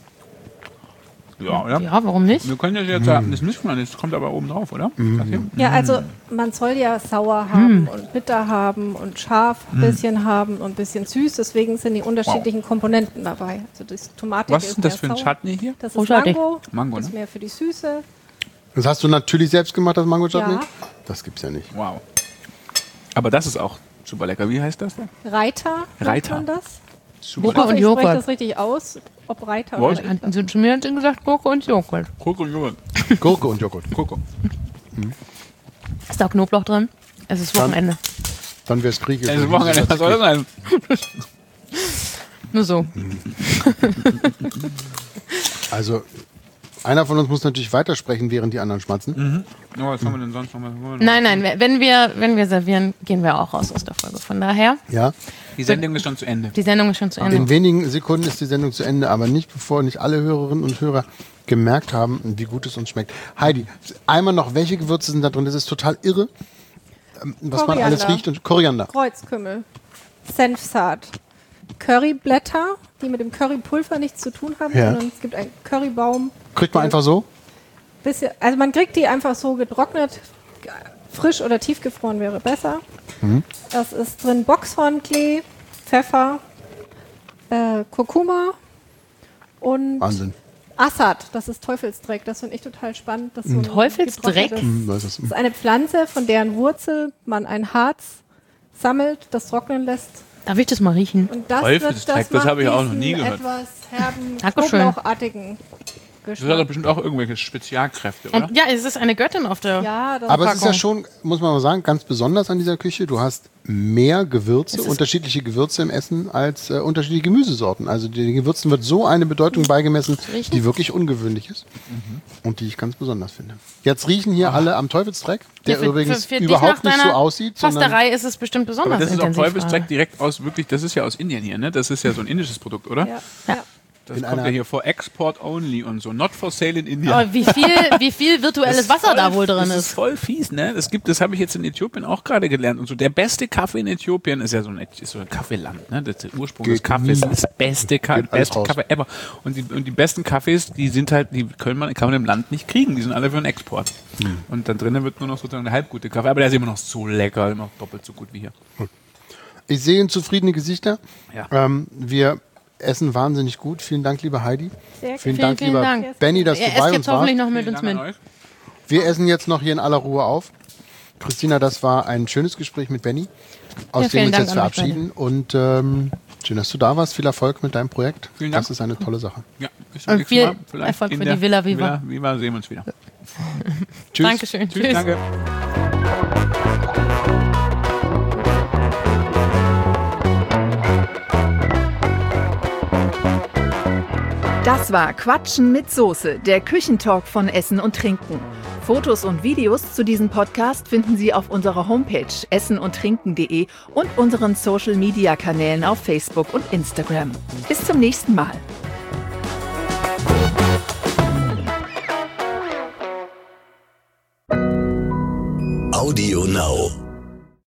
Speaker 4: Ja, oder?
Speaker 5: Ja, warum nicht?
Speaker 4: Wir können das jetzt, mm. das müssen wir nicht, das kommt aber oben drauf, oder? Das hier?
Speaker 1: ja, also man soll ja sauer haben und bitter haben und scharf ein bisschen haben und ein bisschen süß. Deswegen sind die unterschiedlichen Komponenten dabei. Also das Tomatik
Speaker 4: Was ist denn das
Speaker 1: mehr
Speaker 4: für ein
Speaker 1: sauer.
Speaker 4: Chutney hier?
Speaker 1: Das ist
Speaker 5: Großartig.
Speaker 1: Mango.
Speaker 4: Mango,
Speaker 1: Das ist
Speaker 4: ne?
Speaker 1: mehr für die Süße.
Speaker 3: Das hast du natürlich selbst gemacht, das Mango Chutney?
Speaker 1: Ja.
Speaker 3: Das gibt's ja nicht.
Speaker 4: Wow. Aber das ist auch super lecker. Wie heißt das denn?
Speaker 1: Reiter,
Speaker 4: Reiter.
Speaker 1: nennt man das?
Speaker 4: Super
Speaker 5: Gurke
Speaker 1: Ich hoffe,
Speaker 5: und
Speaker 1: ich spreche
Speaker 5: Joghurt.
Speaker 1: das richtig aus, ob Reiter
Speaker 4: Was?
Speaker 1: oder Reiter.
Speaker 5: Sind schon mir gesagt Gurke und Joghurt.
Speaker 4: Koko und Joghurt.
Speaker 3: Gurke und Joghurt.
Speaker 4: Koko.
Speaker 5: Ist da Knoblauch drin? Es ist Wochenende.
Speaker 3: Dann wäre es griechisch.
Speaker 4: Also Wochenende, was soll das sein?
Speaker 5: Nur so.
Speaker 3: Also, einer von uns muss natürlich weitersprechen, während die anderen schmatzen.
Speaker 4: Oh, was haben wir denn sonst noch? Was haben wir noch?
Speaker 5: Nein, nein, wenn wir, wenn wir servieren, gehen wir auch raus aus der Folge. Von daher,
Speaker 3: Ja.
Speaker 4: Die Sendung ist schon zu Ende.
Speaker 5: die Sendung ist schon zu Ende.
Speaker 3: In wenigen Sekunden ist die Sendung zu Ende, aber nicht bevor nicht alle Hörerinnen und Hörer gemerkt haben, wie gut es uns schmeckt. Heidi, einmal noch, welche Gewürze sind da drin? Das ist total irre, ähm, was man
Speaker 1: Koriander.
Speaker 3: alles riecht. Und Koriander.
Speaker 1: Kreuzkümmel, Senfsaat, Curryblätter, die mit dem Currypulver nichts zu tun haben,
Speaker 3: Ja.
Speaker 1: sondern es gibt einen Currybaum.
Speaker 3: Kriegt man einfach so?
Speaker 1: Bisschen, also man kriegt die einfach so getrocknet, g- frisch oder tiefgefroren wäre besser.
Speaker 3: Mhm.
Speaker 1: Das ist drin Boxhornklee, Pfeffer, äh, Kurkuma und
Speaker 3: Wahnsinn.
Speaker 1: Assad. Das ist Teufelsdreck. Das finde ich total spannend. Das ist so ein
Speaker 5: Teufelsdreck?
Speaker 1: getrocknetes-
Speaker 3: Hm, was ist
Speaker 1: Das
Speaker 3: das?
Speaker 1: ist eine Pflanze, von deren Wurzel man ein Harz sammelt, das trocknen lässt.
Speaker 5: Darf ich das mal riechen?
Speaker 1: Und das,
Speaker 4: Teufelsdreck,
Speaker 1: wird, das,
Speaker 4: das habe ich
Speaker 1: macht
Speaker 4: auch noch nie
Speaker 1: diesen
Speaker 4: gehört.
Speaker 1: etwas herben,
Speaker 5: Dankeschön.
Speaker 1: knoblauchartigen
Speaker 4: Das hat doch bestimmt auch irgendwelche Spezialkräfte, oder?
Speaker 5: Und ja, es ist eine Göttin auf der.
Speaker 1: Ja, das
Speaker 3: Aber es ist ja
Speaker 5: Packung.
Speaker 3: schon, muss man mal sagen, ganz besonders an dieser Küche. Du hast mehr Gewürze, unterschiedliche Gewürze im Essen als äh, unterschiedliche Gemüsesorten. Also den Gewürzen wird so eine Bedeutung beigemessen,
Speaker 5: riechen?
Speaker 3: die wirklich ungewöhnlich ist und die ich ganz besonders finde. Jetzt riechen hier alle am Teufelsdreck, der
Speaker 5: Ja, für-
Speaker 3: übrigens
Speaker 5: für- für dich
Speaker 3: überhaupt
Speaker 5: nach
Speaker 3: nicht so
Speaker 5: deiner
Speaker 3: aussieht, sondern
Speaker 5: Fasterei ist es bestimmt besonders
Speaker 4: Aber das ist auch
Speaker 5: intensiv.
Speaker 4: Teufelsdreck
Speaker 5: gerade.
Speaker 4: direkt aus, wirklich, das ist ja aus Indien hier, ne? Das ist ja so ein indisches Produkt, oder?
Speaker 1: Ja. Ja.
Speaker 4: Das
Speaker 3: In
Speaker 4: kommt
Speaker 3: einer-
Speaker 4: ja hier vor Export only und so. Not for sale in India.
Speaker 5: Aber wie viel, wie viel virtuelles Wasser da wohl drin
Speaker 4: Das
Speaker 5: ist.
Speaker 4: ist voll fies, ne? Das gibt, das habe ich jetzt in Äthiopien auch gerade gelernt. Und so der beste Kaffee in Äthiopien ist ja so ein, ist so ein Kaffeeland, ne? Das ist der Ursprung des
Speaker 3: Geht
Speaker 4: Kaffees.
Speaker 3: nie.
Speaker 4: Das ist das beste, Ka
Speaker 3: Geht alles
Speaker 4: beste
Speaker 3: raus.
Speaker 4: Kaffee ever. Und die, und die besten Kaffees, die sind halt, die können man, kann man im Land nicht kriegen. Die sind alle für den Export.
Speaker 3: Hm.
Speaker 4: Und dann drinnen wird nur noch sozusagen der halbgute Kaffee. Aber der ist immer noch so lecker, immer noch doppelt so gut wie hier.
Speaker 3: ich sehe zufriedene Gesichter.
Speaker 4: Ja.
Speaker 3: Ähm, wir essen wahnsinnig gut. Vielen Dank, liebe Heidi.
Speaker 1: Sehr
Speaker 3: Vielen
Speaker 1: gerne.
Speaker 3: Dank,
Speaker 5: Vielen
Speaker 3: lieber
Speaker 5: Dank.
Speaker 3: Benny, dass
Speaker 5: Er
Speaker 3: du bei
Speaker 5: esst
Speaker 3: uns
Speaker 5: jetzt hoffentlich
Speaker 3: warst.
Speaker 5: noch mit uns
Speaker 4: Vielen
Speaker 5: mit.
Speaker 4: Dank an euch.
Speaker 3: Wir essen jetzt noch hier in aller Ruhe auf. Christina, das war ein schönes Gespräch mit Benny, aus
Speaker 5: Ja,
Speaker 3: dem wir
Speaker 5: vielen
Speaker 3: uns
Speaker 5: Dank
Speaker 3: jetzt
Speaker 5: an euch
Speaker 3: verabschieden. Und ähm, schön, dass du da warst. Viel Erfolg mit deinem Projekt.
Speaker 4: Vielen Dank.
Speaker 3: Das ist eine tolle Sache.
Speaker 4: Ja, bis
Speaker 5: Und
Speaker 4: zum nächsten
Speaker 5: viel
Speaker 4: Mal. Vielleicht
Speaker 5: Erfolg
Speaker 4: in
Speaker 5: für
Speaker 4: der
Speaker 5: die Villa Viva.
Speaker 4: Villa Viva sehen wir uns wieder.
Speaker 3: Tschüss.
Speaker 5: Dankeschön.
Speaker 4: Tschüss, danke.
Speaker 2: Das war Quatschen mit Soße, der Küchentalk von Essen und Trinken. Fotos und Videos zu diesem Podcast finden Sie auf unserer Homepage essen und trinken punkt de und unseren Social-Media-Kanälen auf Facebook und Instagram. Bis zum nächsten Mal.
Speaker 6: Audio Now.